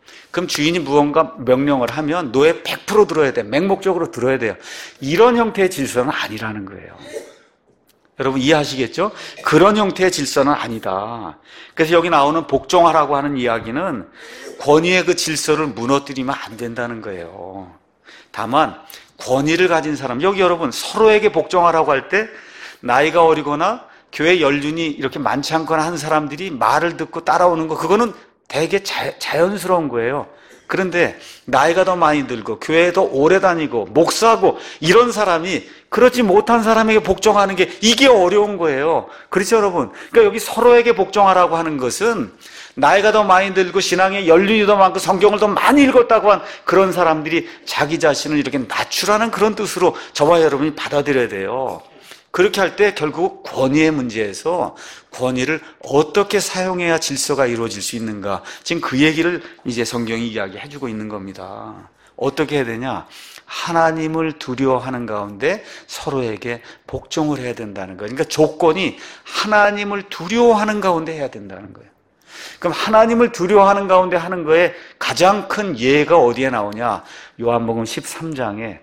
그럼 주인이 무언가 명령을 하면 노예 백 퍼센트 들어야 돼. 맹목적으로 들어야 돼요. 이런 형태의 질서는 아니라는 거예요. 여러분 이해하시겠죠? 그런 형태의 질서는 아니다. 그래서 여기 나오는 복종하라고 하는 이야기는 권위의 그 질서를 무너뜨리면 안 된다는 거예요. 다만 권위를 가진 사람, 여기 여러분 서로에게 복종하라고 할 때 나이가 어리거나 교회 연륜이 이렇게 많지 않거나 한 사람들이 말을 듣고 따라오는 거, 그거는 되게 자, 자연스러운 거예요. 그런데 나이가 더 많이 들고 교회에 더 오래 다니고 목사고 이런 사람이 그렇지 못한 사람에게 복종하는 게 이게 어려운 거예요. 그렇죠 여러분? 그러니까 여기 서로에게 복종하라고 하는 것은 나이가 더 많이 들고 신앙의 연륜이 더 많고 성경을 더 많이 읽었다고 한 그런 사람들이 자기 자신을 이렇게 낮추라는 그런 뜻으로 저와 여러분이 받아들여야 돼요. 그렇게 할 때 결국 권위의 문제에서 권위를 어떻게 사용해야 질서가 이루어질 수 있는가, 지금 그 얘기를 이제 성경이 이야기해주고 있는 겁니다. 어떻게 해야 되냐? 하나님을 두려워하는 가운데 서로에게 복종을 해야 된다는 거예요. 그러니까 조건이 하나님을 두려워하는 가운데 해야 된다는 거예요. 그럼 하나님을 두려워하는 가운데 하는 거에 가장 큰 예가 어디에 나오냐? 요한복음 십삼 장에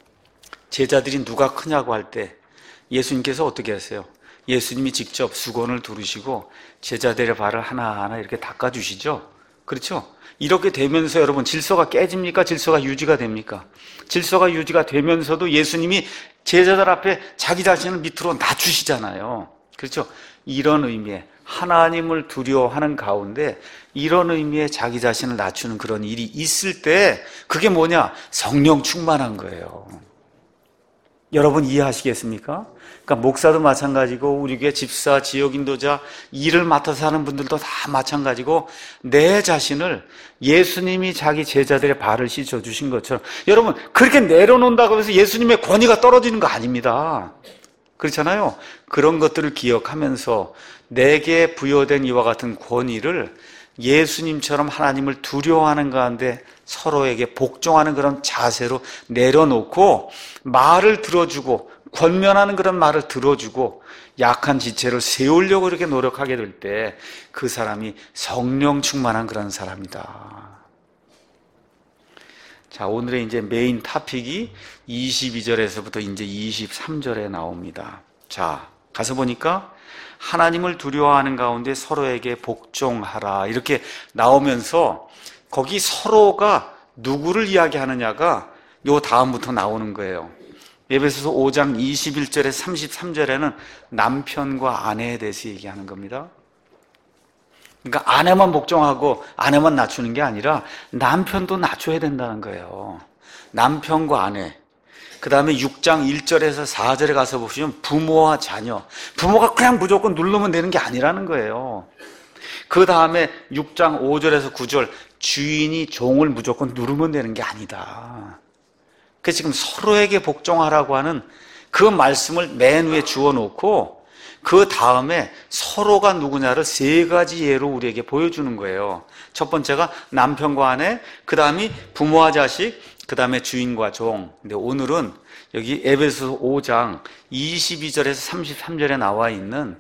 제자들이 누가 크냐고 할 때 예수님께서 어떻게 하세요? 예수님이 직접 수건을 두르시고 제자들의 발을 하나하나 이렇게 닦아주시죠? 그렇죠? 이렇게 되면서 여러분 질서가 깨집니까? 질서가 유지가 됩니까? 질서가 유지가 되면서도 예수님이 제자들 앞에 자기 자신을 밑으로 낮추시잖아요. 그렇죠? 이런 의미에 하나님을 두려워하는 가운데 이런 의미의 자기 자신을 낮추는 그런 일이 있을 때 그게 뭐냐? 성령 충만한 거예요. 여러분 이해하시겠습니까? 그러니까 목사도 마찬가지고 우리 교회 집사, 지역인도자, 일을 맡아서 하는 분들도 다 마찬가지고 내 자신을 예수님이 자기 제자들의 발을 씻어주신 것처럼, 여러분 그렇게 내려놓는다고 해서 예수님의 권위가 떨어지는 거 아닙니다. 그렇잖아요. 그런 것들을 기억하면서 내게 부여된 이와 같은 권위를 예수님처럼 하나님을 두려워하는 가운데 서로에게 복종하는 그런 자세로 내려놓고 말을 들어주고 권면하는 그런 말을 들어주고 약한 지체를 세우려고 이렇게 노력하게 될 때 그 사람이 성령 충만한 그런 사람이다. 자, 오늘의 이제 메인 토픽이 이십이 절에서부터 이제 이십삼 절에 나옵니다. 자, 가서 보니까 하나님을 두려워하는 가운데 서로에게 복종하라 이렇게 나오면서 거기 서로가 누구를 이야기하느냐가 요 다음부터 나오는 거예요. 에베소서 오 장 이십일 절에 삼십삼 절에는 남편과 아내에 대해서 얘기하는 겁니다. 그러니까 아내만 복종하고 아내만 낮추는 게 아니라 남편도 낮춰야 된다는 거예요. 남편과 아내. 그 다음에 육 장 일 절에서 사 절에 가서 보시면 부모와 자녀. 부모가 그냥 무조건 누르면 되는 게 아니라는 거예요. 그 다음에 육 장 오 절에서 구 절 주인이 종을 무조건 누르면 되는 게 아니다. 그래서 지금 서로에게 복종하라고 하는 그 말씀을 맨 위에 주어놓고 그 다음에 서로가 누구냐를 세 가지 예로 우리에게 보여주는 거예요. 첫 번째가 남편과 아내, 그 다음이 부모와 자식, 그 다음에 주인과 종. 근데 오늘은 여기 에베소서 오 장 이십이 절에서 삼십삼 절에 나와 있는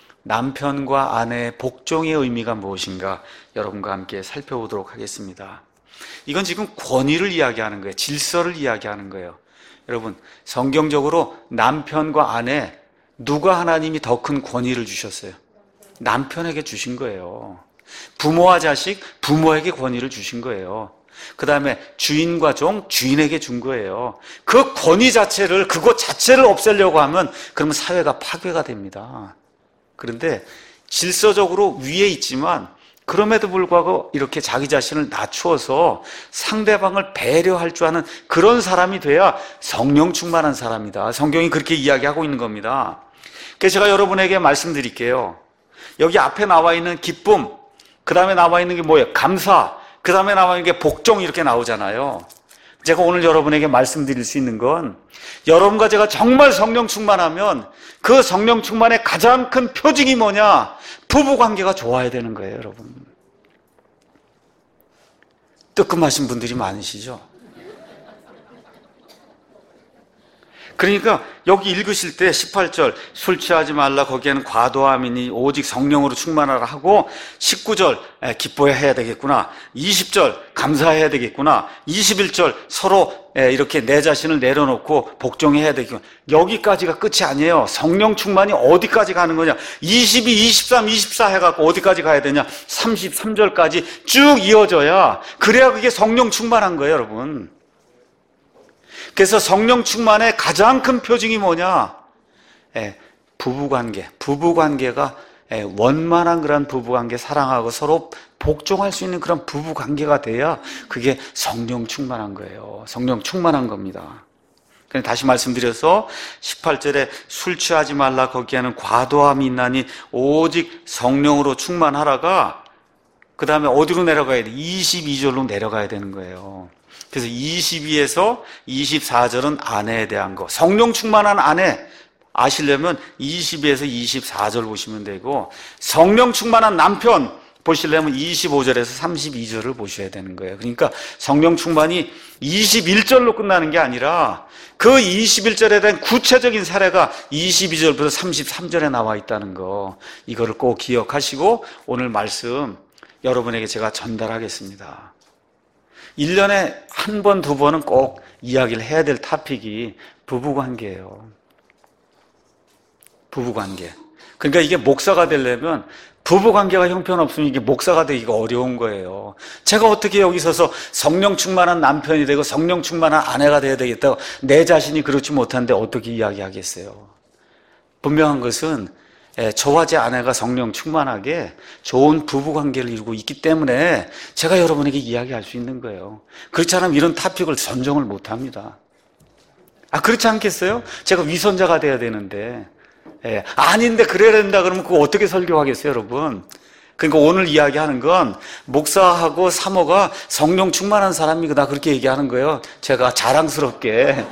남편과 아내의 복종의 의미가 무엇인가 여러분과 함께 살펴보도록 하겠습니다. 이건 지금 권위를 이야기하는 거예요. 질서를 이야기하는 거예요. 여러분, 성경적으로 남편과 아내 누가 하나님이 더 큰 권위를 주셨어요? 남편에게 주신 거예요. 부모와 자식, 부모에게 권위를 주신 거예요. 그 다음에 주인과 종, 주인에게 준 거예요. 그 권위 자체를, 그것 자체를 없애려고 하면 그러면 사회가 파괴가 됩니다. 그런데 질서적으로 위에 있지만 그럼에도 불구하고 이렇게 자기 자신을 낮추어서 상대방을 배려할 줄 아는 그런 사람이 돼야 성령 충만한 사람이다. 성경이 그렇게 이야기하고 있는 겁니다. 그래서 제가 여러분에게 말씀드릴게요. 여기 앞에 나와 있는 기쁨, 그 다음에 나와 있는 게 뭐예요? 감사, 그 다음에 나와 있는 게 복종 이렇게 나오잖아요. 제가 오늘 여러분에게 말씀드릴 수 있는 건 여러분과 제가 정말 성령 충만하면 그 성령 충만의 가장 큰 표징이 뭐냐? 부부관계가 좋아야 되는 거예요, 여러분. 뜨끔하신 분들이 많으시죠? 그러니까 여기 읽으실 때 십팔 절 술 취하지 말라 거기에는 과도함이니 오직 성령으로 충만하라 하고 십구 절 기뻐해야 되겠구나, 이십 절 감사해야 되겠구나, 이십일 절 서로 이렇게 내 자신을 내려놓고 복종해야 되겠구나. 여기까지가 끝이 아니에요. 성령 충만이 어디까지 가는 거냐, 이십이, 이십삼, 이십사 해갖고 어디까지 가야 되냐, 삼십삼 절까지 쭉 이어져야, 그래야 그게 성령 충만한 거예요, 여러분. 그래서 성령 충만의 가장 큰 표징이 뭐냐? 예, 부부관계. 부부관계가 예, 원만한 그런 부부관계, 사랑하고 서로 복종할 수 있는 그런 부부관계가 돼야 그게 성령 충만한 거예요. 성령 충만한 겁니다. 다시 말씀드려서 십팔 절에 술 취하지 말라 거기에는 과도함이 있나니 오직 성령으로 충만하라가 그 다음에 어디로 내려가야 돼? 이십이 절로 내려가야 되는 거예요. 그래서 이십이에서 이십사 절은 아내에 대한 거, 성령 충만한 아내 아시려면 이십에서 이십사 절 보시면 되고, 성령 충만한 남편 보시려면 이십오 절에서 삼십이 절을 보셔야 되는 거예요. 그러니까 성령 충만이 이십일 절로 끝나는 게 아니라 그 이십일 절에 대한 구체적인 사례가 이십이 절부터 삼십삼 절에 나와 있다는 거, 이거를 꼭 기억하시고 오늘 말씀 여러분에게 제가 전달하겠습니다. 일 년에 한 번, 두 번은 꼭 이야기를 해야 될 토픽이 부부관계예요. 부부관계. 그러니까 이게 목사가 되려면 부부관계가 형편없으면 이게 목사가 되기가 어려운 거예요. 제가 어떻게 여기 서서 성령 충만한 남편이 되고 성령 충만한 아내가 되어야 되겠다고, 내 자신이 그렇지 못한데 어떻게 이야기하겠어요. 분명한 것은 저와 제 아내가 성령 충만하게 좋은 부부관계를 이루고 있기 때문에 제가 여러분에게 이야기할 수 있는 거예요. 그렇지 않으면 이런 토픽을 선정을 못합니다. 아, 그렇지 않겠어요? 제가 위선자가 돼야 되는데, 예, 아닌데 그래야 된다 그러면 그거 어떻게 설교하겠어요, 여러분? 그러니까 오늘 이야기하는 건 목사하고 사모가 성령 충만한 사람이구나, 그렇게 얘기하는 거예요. 제가 자랑스럽게.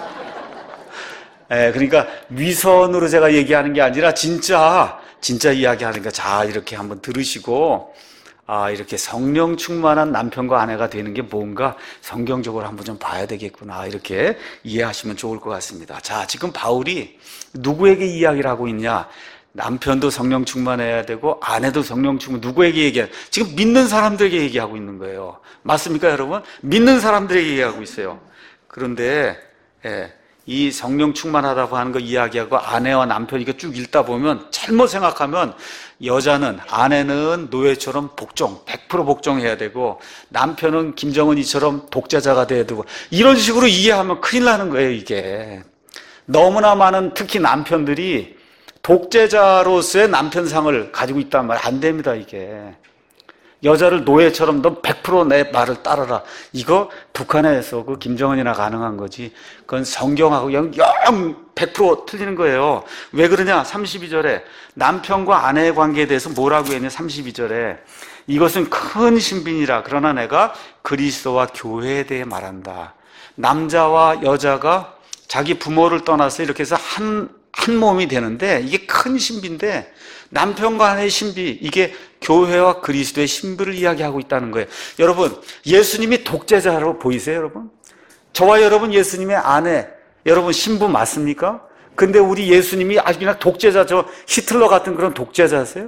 예, 그러니까 위선으로 제가 얘기하는 게 아니라 진짜 진짜 이야기하니까, 자, 이렇게 한번 들으시고, 아, 이렇게 성령 충만한 남편과 아내가 되는 게 뭔가 성경적으로 한번 좀 봐야 되겠구나, 이렇게 이해하시면 좋을 것 같습니다. 자, 지금 바울이 누구에게 이야기를 하고 있냐? 남편도 성령 충만해야 되고 아내도 성령 충만. 누구에게 얘기해? 지금 믿는 사람들에게 얘기하고 있는 거예요. 맞습니까, 여러분? 믿는 사람들에게 얘기하고 있어요. 그런데 예, 이 성령 충만하다고 하는 거 이야기하고 아내와 남편 이거 쭉 읽다 보면 잘못 생각하면 여자는, 아내는 노예처럼 복종, 백 퍼센트 복종해야 되고 남편은 김정은이처럼 독재자가 돼야 되고, 이런 식으로 이해하면 큰일 나는 거예요. 이게 너무나 많은, 특히 남편들이 독재자로서의 남편상을 가지고 있단 말이에요. 안 됩니다. 이게 여자를 노예처럼 너 백 퍼센트 내 말을 따르라, 이거 북한에서 그 김정은이나 가능한 거지, 그건 성경하고 영 백 퍼센트 틀리는 거예요. 왜 그러냐? 삼십이 절에 남편과 아내의 관계에 대해서 뭐라고 했냐? 삼십이 절에 이것은 큰 신비니라. 그러나 내가 그리스도와 교회에 대해 말한다. 남자와 여자가 자기 부모를 떠나서 이렇게 해서 한, 한 몸이 되는데, 이게 큰 신비인데, 남편과 아내의 신비, 이게 교회와 그리스도의 신비를 이야기하고 있다는 거예요. 여러분, 예수님이 독재자로 보이세요, 여러분? 저와 여러분 예수님의 아내, 여러분 신부 맞습니까? 근데 우리 예수님이 아주 그냥 독재자, 저 히틀러 같은 그런 독재자세요?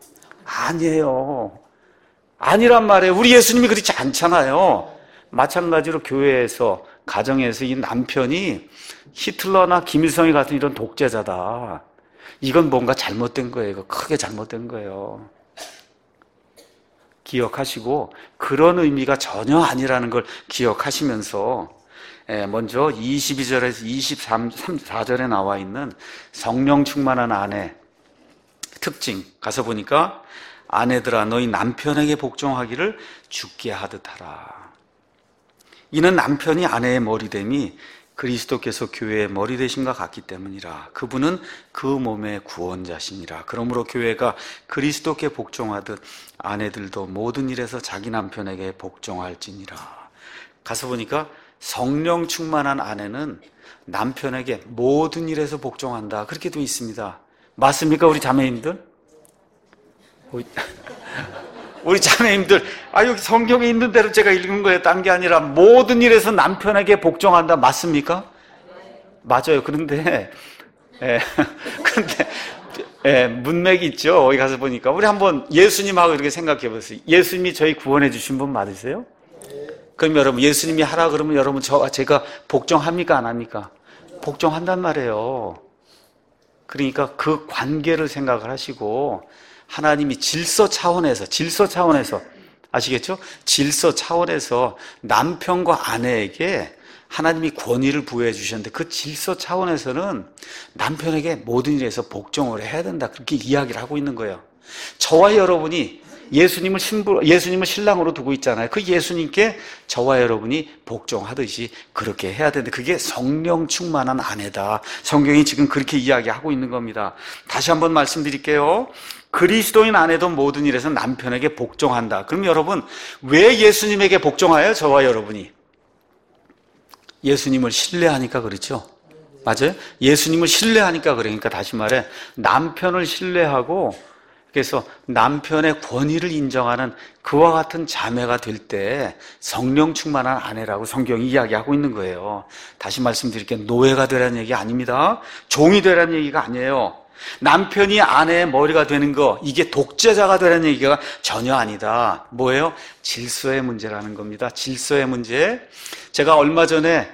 아니에요. 아니란 말이에요. 우리 예수님이 그렇지 않잖아요. 마찬가지로 교회에서, 가정에서 이 남편이 히틀러나 김일성이 같은 이런 독재자다, 이건 뭔가 잘못된 거예요. 이거 크게 잘못된 거예요. 기억하시고, 그런 의미가 전혀 아니라는 걸 기억하시면서, 먼저 이십이 절에서 이십삼, 사 절에 나와 있는 성령 충만한 아내 특징 가서 보니까, 아내들아 너희 남편에게 복종하기를 주께 하듯 하라. 이는 남편이 아내의 머리됨이 그리스도께서 교회의 머리 되심과 같기 때문이라. 그분은 그 몸의 구원자시니라. 그러므로 교회가 그리스도께 복종하듯 아내들도 모든 일에서 자기 남편에게 복종할지니라. 가서 보니까 성령 충만한 아내는 남편에게 모든 일에서 복종한다, 그렇게 되어 있습니다. 맞습니까, 우리 자매님들? 우리 자매님들, 아, 여기 성경에 있는 대로 제가 읽은 거예요. 딴 게 아니라 모든 일에서 남편에게 복종한다. 맞습니까? 맞아요. 그런데, 예, 그런데, 예, 문맥이 있죠. 거기 가서 보니까. 우리 한번 예수님하고 이렇게 생각해 보세요. 예수님이 저희 구원해 주신 분 맞으세요? 그럼 여러분, 예수님이 하라 그러면 여러분, 저, 제가 복종합니까? 안 합니까? 복종한단 말이에요. 그러니까 그 관계를 생각을 하시고, 하나님이 질서 차원에서, 질서 차원에서, 아시겠죠? 질서 차원에서 남편과 아내에게 하나님이 권위를 부여해 주셨는데 그 질서 차원에서는 남편에게 모든 일에서 복종을 해야 된다. 그렇게 이야기를 하고 있는 거예요. 저와 여러분이 예수님을 신부, 예수님을 신랑으로 두고 있잖아요. 그 예수님께 저와 여러분이 복종하듯이 그렇게 해야 되는데 그게 성령 충만한 아내다. 성경이 지금 그렇게 이야기하고 있는 겁니다. 다시 한번 말씀드릴게요. 그리스도인 아내도 모든 일에서 남편에게 복종한다. 그럼 여러분, 왜 예수님에게 복종해요? 저와 여러분이. 예수님을 신뢰하니까 그렇죠? 맞아요? 예수님을 신뢰하니까 그러니까 다시 말해 남편을 신뢰하고 그래서 남편의 권위를 인정하는 그와 같은 자매가 될 때 성령 충만한 아내라고 성경이 이야기하고 있는 거예요. 다시 말씀드릴게요. 노예가 되라는 얘기 아닙니다. 종이 되라는 얘기가 아니에요. 남편이 아내의 머리가 되는 거, 이게 독재자가 되라는 얘기가 전혀 아니다. 뭐예요? 질서의 문제라는 겁니다. 질서의 문제. 제가 얼마 전에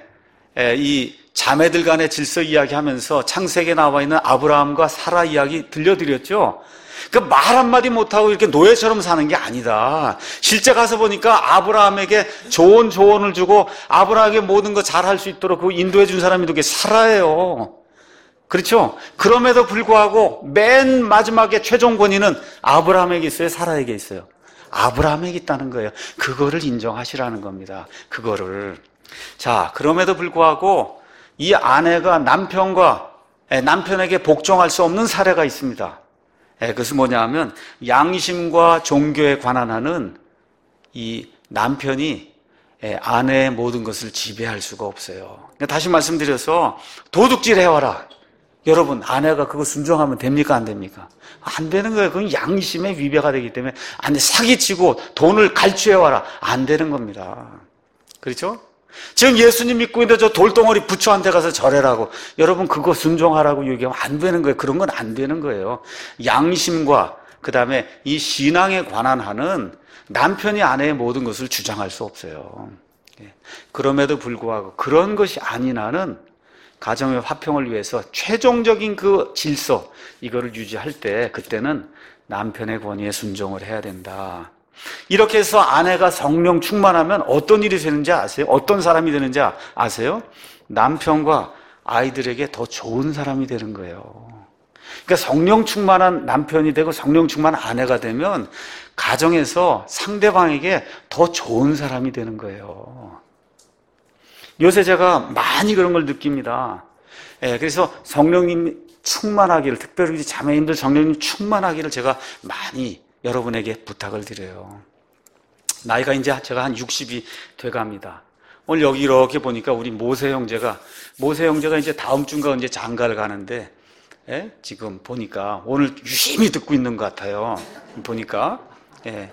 이 자매들 간의 질서 이야기하면서 창세기에 나와 있는 아브라함과 사라 이야기 들려드렸죠? 그 말 한마디 못하고 이렇게 노예처럼 사는 게 아니다. 실제 가서 보니까 아브라함에게 좋은 조언을 주고 아브라함에게 모든 거 잘할 수 있도록 그 인도해 준 사람이 누구게 사라예요. 그렇죠? 그럼에도 불구하고 맨 마지막에 최종 권위는 아브라함에게 있어요? 사라에게 있어요? 아브라함에게 있다는 거예요. 그거를 인정하시라는 겁니다. 그거를. 자, 그럼에도 불구하고 이 아내가 남편과 남편에게 복종할 수 없는 사례가 있습니다. 그것은 뭐냐 하면 양심과 종교에 관한 하는 이 남편이 아내의 모든 것을 지배할 수가 없어요. 다시 말씀드려서 도둑질 해와라. 여러분, 아내가 그거 순종하면 됩니까? 안 됩니까? 안 되는 거예요. 그건 양심의 위배가 되기 때문에 안 돼. 사기치고 돈을 갈취해와라. 안 되는 겁니다. 그렇죠? 지금 예수님 믿고 있는데 저 돌덩어리 부처한테 가서 절해라고. 여러분, 그거 순종하라고 얘기하면 안 되는 거예요. 그런 건 안 되는 거예요. 양심과 그 다음에 이 신앙에 관한 하는 남편이 아내의 모든 것을 주장할 수 없어요. 그럼에도 불구하고 그런 것이 아닌 한은 가정의 화평을 위해서 최종적인 그 질서, 이거를 유지할 때 그때는 남편의 권위에 순종을 해야 된다. 이렇게 해서 아내가 성령 충만하면 어떤 일이 되는지 아세요? 어떤 사람이 되는지 아세요? 남편과 아이들에게 더 좋은 사람이 되는 거예요. 그러니까 성령 충만한 남편이 되고 성령 충만한 아내가 되면 가정에서 상대방에게 더 좋은 사람이 되는 거예요. 요새 제가 많이 그런 걸 느낍니다. 예, 그래서 성령님 충만하기를, 특별히 자매님들 성령님 충만하기를 제가 많이 여러분에게 부탁을 드려요. 나이가 이제 제가 한 육십이 돼갑니다. 오늘 여기 이렇게 보니까 우리 모세 형제가, 모세 형제가 이제 다음 주인가 이제 장가를 가는데, 예? 지금 보니까 오늘 유심히 듣고 있는 것 같아요. 보니까, 예.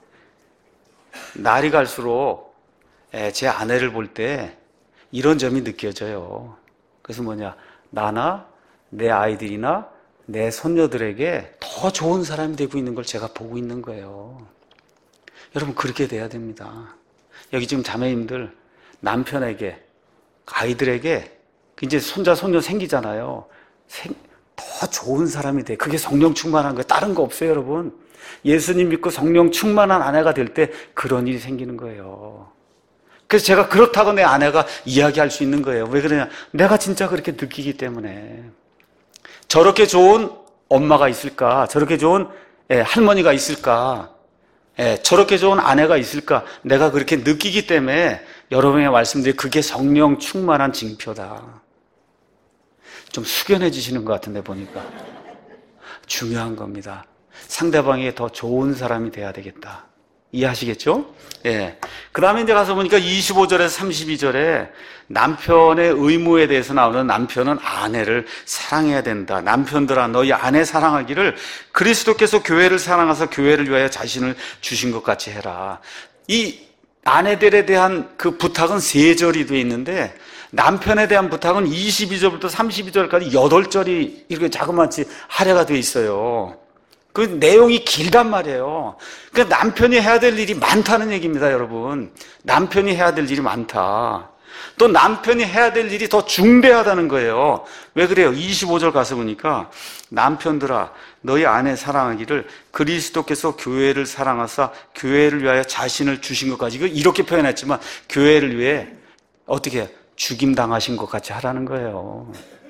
날이 갈수록 예, 제 아내를 볼 때 이런 점이 느껴져요. 그래서 뭐냐, 나나 내 아이들이나 내 손녀들에게 더 좋은 사람이 되고 있는 걸 제가 보고 있는 거예요. 여러분, 그렇게 돼야 됩니다. 여기 지금 자매님들 남편에게, 아이들에게 이제 손자 손녀 생기잖아요. 생, 더 좋은 사람이 돼. 그게 성령 충만한 거예요. 다른 거 없어요, 여러분. 예수님 믿고 성령 충만한 아내가 될 때 그런 일이 생기는 거예요. 그래서 제가 그렇다고 내 아내가 이야기할 수 있는 거예요. 왜 그러냐? 내가 진짜 그렇게 느끼기 때문에. 저렇게 좋은 엄마가 있을까? 저렇게 좋은 예, 할머니가 있을까? 예, 저렇게 좋은 아내가 있을까? 내가 그렇게 느끼기 때문에 여러분의 말씀들이 그게 성령 충만한 징표다. 좀 숙연해지시는 것 같은데 보니까. 중요한 겁니다. 상대방에게 더 좋은 사람이 돼야 되겠다. 이해하시겠죠? 예. 그 다음에 이제 가서 보니까 이십오 절에서 삼십이 절에 남편의 의무에 대해서 나오는 남편은 아내를 사랑해야 된다. 남편들아, 너희 아내 사랑하기를 그리스도께서 교회를 사랑하사 교회를 위하여 자신을 주신 것 같이 해라. 이 아내들에 대한 그 부탁은 세 절이 되어 있는데 남편에 대한 부탁은 이십이 절부터 삼십이 절까지 여덟 절이 이렇게 자그마치 할애가 되어 있어요. 그 내용이 길단 말이에요. 그러니까 남편이 해야 될 일이 많다는 얘기입니다, 여러분. 남편이 해야 될 일이 많다. 또 남편이 해야 될 일이 더 중대하다는 거예요. 왜 그래요? 이십오 절 가서 보니까 남편들아 너희 아내 사랑하기를 그리스도께서 교회를 사랑하사 교회를 위하여 자신을 주신 것까지 이렇게 표현했지만 교회를 위해 어떻게 죽임당하신 것 같이 하라는 거예요.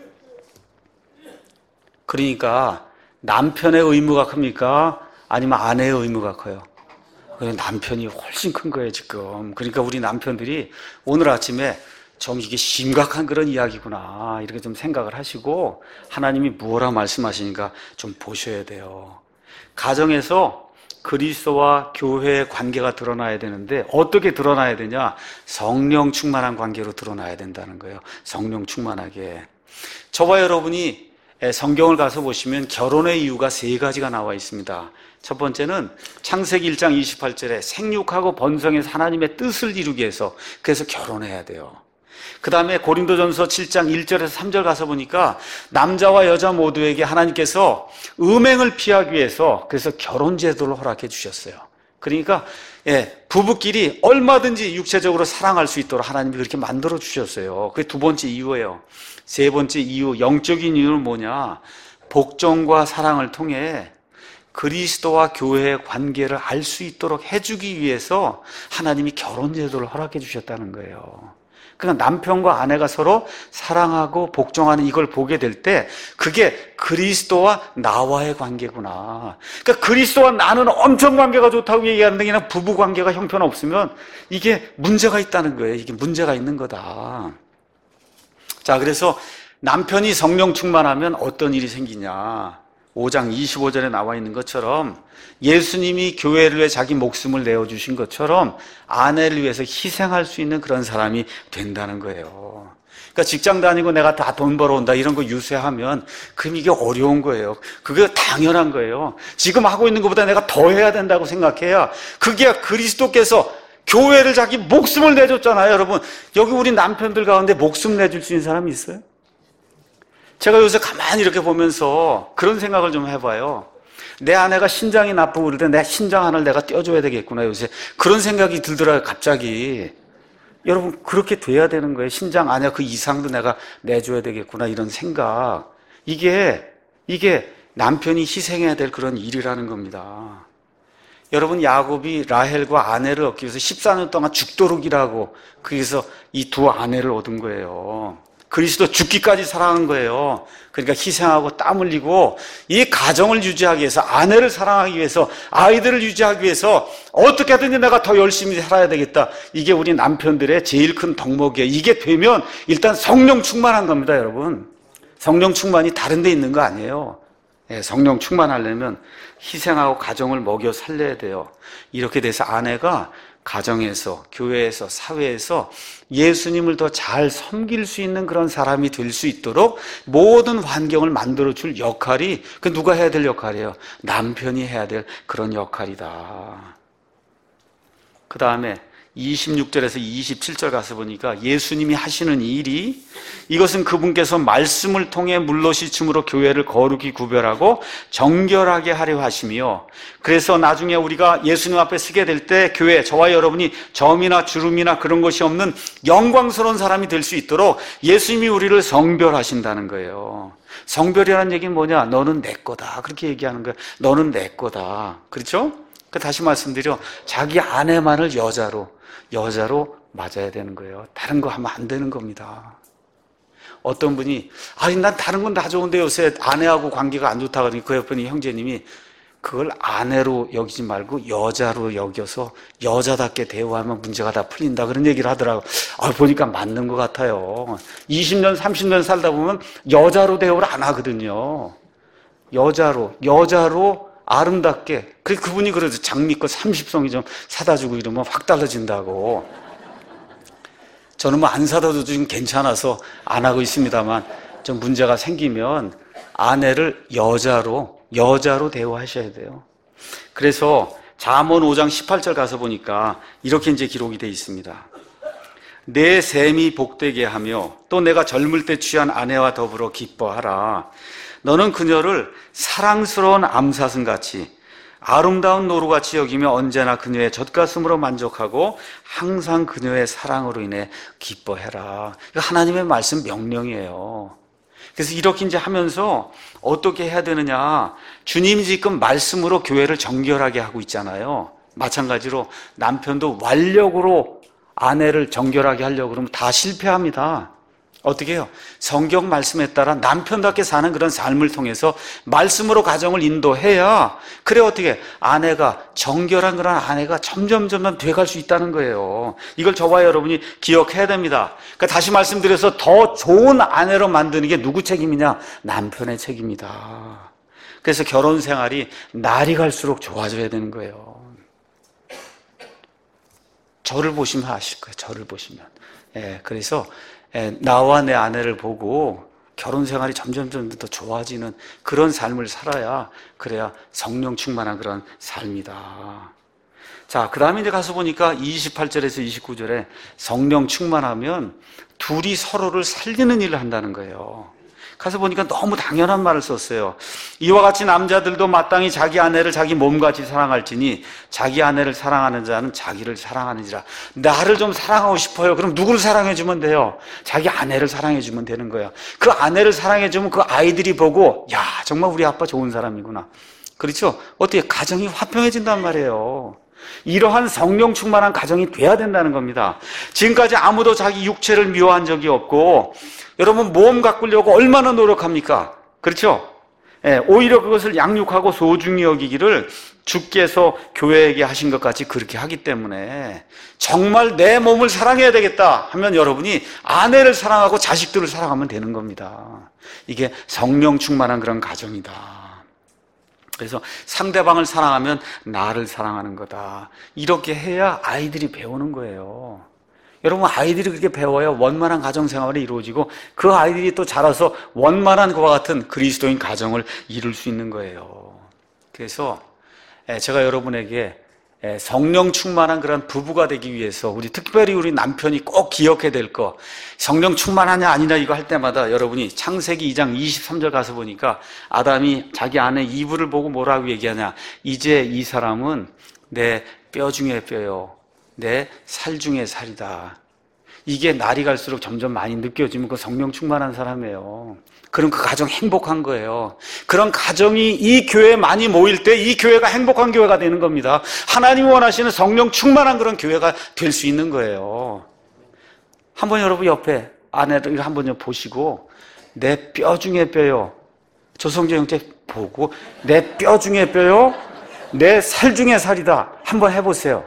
그러니까 남편의 의무가 큽니까? 아니면 아내의 의무가 커요? 남편이 훨씬 큰 거예요, 지금. 그러니까 우리 남편들이 오늘 아침에 좀 이게 심각한 그런 이야기구나 이렇게 좀 생각을 하시고 하나님이 무엇라 말씀하시니까 좀 보셔야 돼요. 가정에서 그리스도와 교회의 관계가 드러나야 되는데 어떻게 드러나야 되냐? 성령 충만한 관계로 드러나야 된다는 거예요. 성령 충만하게. 저와 여러분이 성경을 가서 보시면 결혼의 이유가 세 가지가 나와 있습니다. 첫 번째는 창세기 일 장 이십팔 절에 생육하고 번성해서 하나님의 뜻을 이루기 위해서 그래서 결혼해야 돼요. 그 다음에 고린도전서 칠 장 일 절에서 삼 절 가서 보니까 남자와 여자 모두에게 하나님께서 음행을 피하기 위해서 그래서 결혼 제도를 허락해 주셨어요. 그러니까 예, 부부끼리 얼마든지 육체적으로 사랑할 수 있도록 하나님이 그렇게 만들어 주셨어요. 그게 두 번째 이유예요. 세 번째 이유, 영적인 이유는 뭐냐? 복종과 사랑을 통해 그리스도와 교회의 관계를 알 수 있도록 해주기 위해서 하나님이 결혼 제도를 허락해 주셨다는 거예요. 그러니까 남편과 아내가 서로 사랑하고 복종하는 이걸 보게 될 때 그게 그리스도와 나와의 관계구나. 그러니까 그리스도와 나는 엄청 관계가 좋다고 얘기하는데 그냥 부부 관계가 형편없으면 이게 문제가 있다는 거예요. 이게 문제가 있는 거다. 자, 그래서 남편이 성령 충만하면 어떤 일이 생기냐? 오 장 이십오 절에 나와 있는 것처럼 예수님이 교회를 위해 자기 목숨을 내어주신 것처럼 아내를 위해서 희생할 수 있는 그런 사람이 된다는 거예요. 그러니까 직장 다니고 내가 다 돈 벌어온다 이런 거 유세하면 그럼 이게 어려운 거예요. 그게 당연한 거예요. 지금 하고 있는 것보다 내가 더 해야 된다고 생각해야 그게 그리스도께서 교회를 자기 목숨을 내줬잖아요. 여러분, 여기 우리 남편들 가운데 목숨 내줄 수 있는 사람이 있어요? 제가 요새 가만히 이렇게 보면서 그런 생각을 좀 해봐요. 내 아내가 신장이 나쁘고 그럴 때 내 신장 하나를 내가 떼어줘야 되겠구나 요새 그런 생각이 들더라고요. 갑자기. 여러분 그렇게 돼야 되는 거예요. 신장 아니야 그 이상도 내가 내줘야 되겠구나 이런 생각. 이게 이게 남편이 희생해야 될 그런 일이라는 겁니다. 여러분 야곱이 라헬과 아내를 얻기 위해서 십사 년 동안 죽도록 일하고 거기서 이 두 아내를 얻은 거예요. 그리스도 죽기까지 사랑한 거예요. 그러니까 희생하고 땀 흘리고 이 가정을 유지하기 위해서 아내를 사랑하기 위해서 아이들을 유지하기 위해서 어떻게든지 내가 더 열심히 살아야 되겠다. 이게 우리 남편들의 제일 큰 덕목이에요. 이게 되면 일단 성령 충만한 겁니다, 여러분. 성령 충만이 다른 데 있는 거 아니에요. 예, 성령 충만하려면 희생하고 가정을 먹여 살려야 돼요. 이렇게 돼서 아내가 가정에서, 교회에서, 사회에서 예수님을 더 잘 섬길 수 있는 그런 사람이 될 수 있도록 모든 환경을 만들어줄 역할이 그 누가 해야 될 역할이에요? 남편이 해야 될 그런 역할이다. 그 다음에 이십육 절에서 이십칠 절 가서 보니까 예수님이 하시는 일이 이것은 그분께서 말씀을 통해 물로 씻음으로 교회를 거룩히 구별하고 정결하게 하려 하시며 그래서 나중에 우리가 예수님 앞에 서게 될 때 교회 저와 여러분이 점이나 주름이나 그런 것이 없는 영광스러운 사람이 될 수 있도록 예수님이 우리를 성별하신다는 거예요. 성별이라는 얘기는 뭐냐? 너는 내 거다 그렇게 얘기하는 거예요. 너는 내 거다. 그렇죠? 다시 말씀드려 자기 아내만을 여자로 여자로 맞아야 되는 거예요. 다른 거 하면 안 되는 겁니다. 어떤 분이 아니 난 다른 건 다 좋은데 요새 아내하고 관계가 안 좋다 그러니 그 옆에 있는 형제님이 그걸 아내로 여기지 말고 여자로 여겨서 여자답게 대우하면 문제가 다 풀린다 그런 얘기를 하더라고요. 아, 보니까 맞는 것 같아요. 이십 년 삼십 년 살다 보면 여자로 대우를 안 하거든요. 여자로 여자로 아름답게. 그 그분이 그래도 장미꽃 삼십 송이 좀 사다 주고 이러면 확 달라진다고. 저는 뭐 안 사다 줘도 지금 괜찮아서 안 하고 있습니다만 좀 문제가 생기면 아내를 여자로 여자로 대우하셔야 돼요. 그래서 잠언 오 장 십팔 절 가서 보니까 이렇게 이제 기록이 되어 있습니다. 내 셈이 복되게 하며 또 내가 젊을 때 취한 아내와 더불어 기뻐하라. 너는 그녀를 사랑스러운 암사슴같이 아름다운 노루같이 여기며 언제나 그녀의 젖가슴으로 만족하고 항상 그녀의 사랑으로 인해 기뻐해라. 이거 하나님의 말씀 명령이에요. 그래서 이렇게 이제 하면서 어떻게 해야 되느냐. 주님이 지금 말씀으로 교회를 정결하게 하고 있잖아요. 마찬가지로 남편도 완력으로 아내를 정결하게 하려고 그러면 다 실패합니다. 어떻게 해요? 성경 말씀에 따라 남편답게 사는 그런 삶을 통해서 말씀으로 가정을 인도해야, 그래 어떻게 아내가 정결한 그런 아내가 점점 점점 돼갈 수 있다는 거예요. 이걸 저와 여러분이 기억해야 됩니다. 그러니까 다시 말씀드려서 더 좋은 아내로 만드는 게 누구 책임이냐? 남편의 책임이다. 그래서 결혼 생활이 날이 갈수록 좋아져야 되는 거예요. 저를 보시면 아실 거예요. 저를 보시면. 예, 그래서 예, 나와 내 아내를 보고 결혼 생활이 점점점 더 좋아지는 그런 삶을 살아야, 그래야 성령 충만한 그런 삶이다. 자, 그 다음에 이제 가서 보니까 이십팔 절에서 이십구 절에 성령 충만하면 둘이 서로를 살리는 일을 한다는 거예요. 가서 보니까 너무 당연한 말을 썼어요. 이와 같이 남자들도 마땅히 자기 아내를 자기 몸같이 사랑할지니 자기 아내를 사랑하는 자는 자기를 사랑하는지라. 나를 좀 사랑하고 싶어요. 그럼 누구를 사랑해주면 돼요? 자기 아내를 사랑해주면 되는 거예요. 그 아내를 사랑해주면 그 아이들이 보고, 야, 정말 우리 아빠 좋은 사람이구나. 그렇죠? 어떻게 가정이 화평해진단 말이에요. 이러한 성령 충만한 가정이 돼야 된다는 겁니다. 지금까지 아무도 자기 육체를 미워한 적이 없고, 여러분 몸 가꾸려고 얼마나 노력합니까? 그렇죠? 예, 오히려 그것을 양육하고 소중히 여기기를 주께서 교회에게 하신 것 같이 그렇게 하기 때문에 정말 내 몸을 사랑해야 되겠다 하면 여러분이 아내를 사랑하고 자식들을 사랑하면 되는 겁니다. 이게 성령 충만한 그런 가정이다. 그래서 상대방을 사랑하면 나를 사랑하는 거다. 이렇게 해야 아이들이 배우는 거예요. 여러분, 아이들이 그렇게 배워야 원만한 가정생활이 이루어지고 그 아이들이 또 자라서 원만한 그와 같은 그리스도인 가정을 이룰 수 있는 거예요. 그래서 제가 여러분에게 성령 충만한 그런 부부가 되기 위해서 우리 특별히 우리 남편이 꼭 기억해야 될 거, 성령 충만하냐 아니냐 이거 할 때마다 여러분이 창세기 이 장 이십삼 절 가서 보니까 아담이 자기 아내 이브를 보고 뭐라고 얘기하냐. 이제 이 사람은 내 뼈 중에 뼈요, 내 살 중에 살이다. 이게 날이 갈수록 점점 많이 느껴지면 그 성령 충만한 사람이에요. 그럼 그 가정 행복한 거예요. 그런 가정이 이 교회에 많이 모일 때 이 교회가 행복한 교회가 되는 겁니다. 하나님이 원하시는 성령 충만한 그런 교회가 될 수 있는 거예요. 한번 여러분 옆에 아내를 한번 보시고 내 뼈 중에 뼈요. 조성재 형제 보고 내 뼈 중에 뼈요, 내 살 중에 살이다. 한번 해보세요.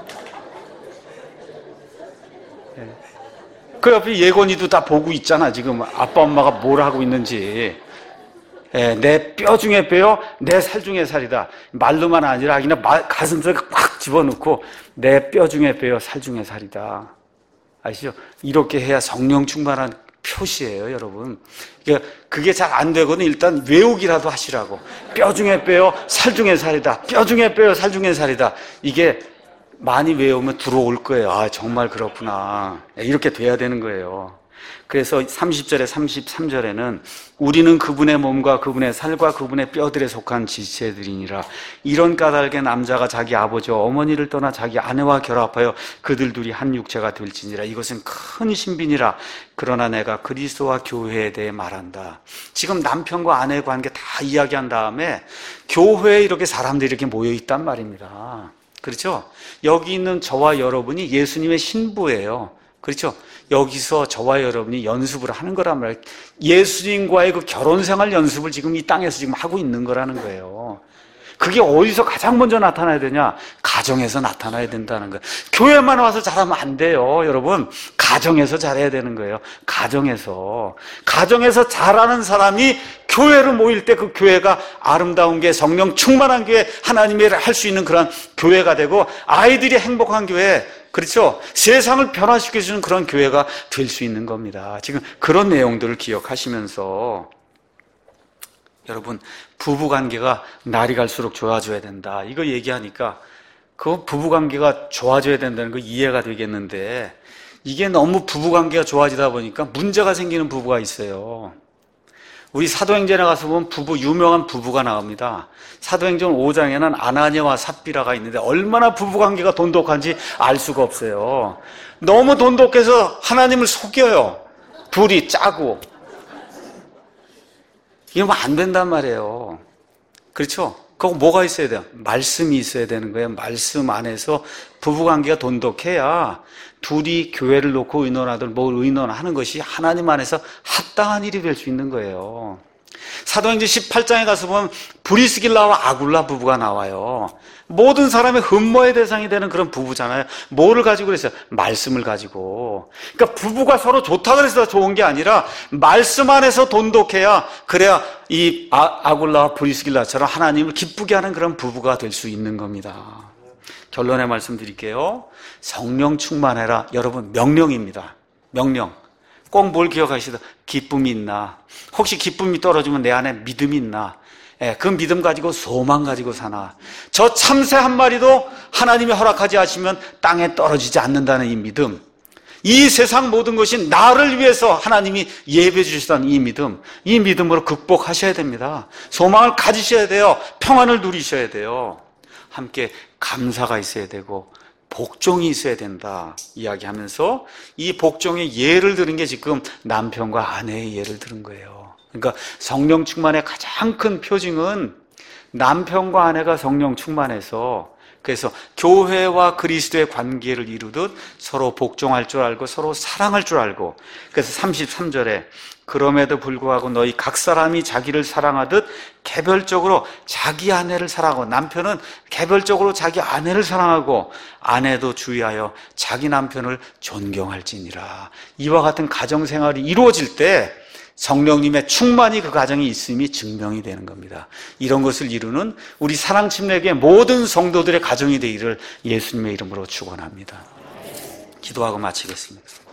그 옆에 예건이도 다 보고 있잖아. 지금 아빠 엄마가 뭘 하고 있는지. 예, 내 뼈 중에 뼈요, 내 살 중에 살이다. 말로만 아니라 그냥 가슴속에 꽉 집어넣고 내 뼈 중에 뼈요, 살 중에 살이다. 아시죠? 이렇게 해야 성령 충만한 표시예요, 여러분. 그게 잘 안 되거든 일단 외우기라도 하시라고. 뼈 중에 뼈요, 살 중에 살이다. 뼈 중에 뼈요, 살 중에 살이다. 이게 많이 외우면 들어올 거예요. 아, 정말 그렇구나. 이렇게 돼야 되는 거예요. 그래서 삼십 절에 삼십삼 절에는 우리는 그분의 몸과 그분의 살과 그분의 뼈들에 속한 지체들이니라. 이런 까닭에 남자가 자기 아버지와 어머니를 떠나 자기 아내와 결합하여 그들 둘이 한 육체가 될지니라. 이것은 큰 신비니라. 그러나 내가 그리스도와 교회에 대해 말한다. 지금 남편과 아내의 관계 다 이야기한 다음에 교회에 이렇게 사람들이 이렇게 모여 있단 말입니다. 그렇죠? 여기 있는 저와 여러분이 예수님의 신부예요. 그렇죠? 여기서 저와 여러분이 연습을 하는 거란 말이에요. 예수님과의 그 결혼생활 연습을 지금 이 땅에서 지금 하고 있는 거라는 거예요. 그게 어디서 가장 먼저 나타나야 되냐? 가정에서 나타나야 된다는 거예요. 교회만 와서 잘하면 안 돼요, 여러분. 가정에서 잘해야 되는 거예요. 가정에서. 가정에서 잘하는 사람이 교회로 모일 때 그 교회가 아름다운 게 성령 충만한 교회, 하나님의 일을 할 수 있는 그런 교회가 되고 아이들이 행복한 교회, 그렇죠? 세상을 변화시켜주는 그런 교회가 될 수 있는 겁니다. 지금 그런 내용들을 기억하시면서 여러분, 부부관계가 날이 갈수록 좋아져야 된다. 이거 얘기하니까 그 부부관계가 좋아져야 된다는 거 이해가 되겠는데 이게 너무 부부관계가 좋아지다 보니까 문제가 생기는 부부가 있어요. 우리 사도행전에 가서 보면 부부, 유명한 부부가 나옵니다. 사도행전 오 장에는 아나니아와 삽비라가 있는데 얼마나 부부관계가 돈독한지 알 수가 없어요. 너무 돈독해서 하나님을 속여요. 둘이 짜고. 이러면 안 된단 말이에요. 그렇죠? 그거 뭐가 있어야 돼요? 말씀이 있어야 되는 거예요. 말씀 안에서 부부관계가 돈독해야 둘이 교회를 놓고 의논하든 뭘 의논하는 것이 하나님 안에서 합당한 일이 될 수 있는 거예요. 사도행전 십팔 장에 가서 보면 브리스길라와 아굴라 부부가 나와요. 모든 사람의 흠모의 대상이 되는 그런 부부잖아요. 뭐를 가지고 그랬어요? 말씀을 가지고. 그러니까 부부가 서로 좋다 그래서 좋은 게 아니라 말씀 안에서 돈독해야, 그래야 이 아, 아굴라와 브리스길라처럼 하나님을 기쁘게 하는 그런 부부가 될 수 있는 겁니다. 결론의 말씀 드릴게요. 성령 충만해라. 여러분, 명령입니다. 명령. 꼭 뭘 기억하시다. 기쁨이 있나? 혹시 기쁨이 떨어지면 내 안에 믿음이 있나? 예, 그 믿음 가지고 소망 가지고 사나? 저 참새 한 마리도 하나님이 허락하지 않으시면 땅에 떨어지지 않는다는 이 믿음. 이 세상 모든 것이 나를 위해서 하나님이 예배해 주셨다는 이 믿음. 이 믿음으로 극복하셔야 됩니다. 소망을 가지셔야 돼요. 평안을 누리셔야 돼요. 함께 감사가 있어야 되고 복종이 있어야 된다 이야기하면서 이 복종의 예를 들은 게 지금 남편과 아내의 예를 들은 거예요. 그러니까 성령 충만의 가장 큰 표징은 남편과 아내가 성령 충만해서, 그래서 교회와 그리스도의 관계를 이루듯 서로 복종할 줄 알고 서로 사랑할 줄 알고, 그래서 삼십삼 절에 그럼에도 불구하고 너희 각 사람이 자기를 사랑하듯 개별적으로 자기 아내를 사랑하고, 남편은 개별적으로 자기 아내를 사랑하고 아내도 주의하여 자기 남편을 존경할지니라. 이와 같은 가정생활이 이루어질 때 성령님의 충만이 그 가정에 있음이 증명이 되는 겁니다. 이런 것을 이루는 우리 사랑침례교회 모든 성도들의 가정이 되기를 예수님의 이름으로 축원합니다. 기도하고 마치겠습니다.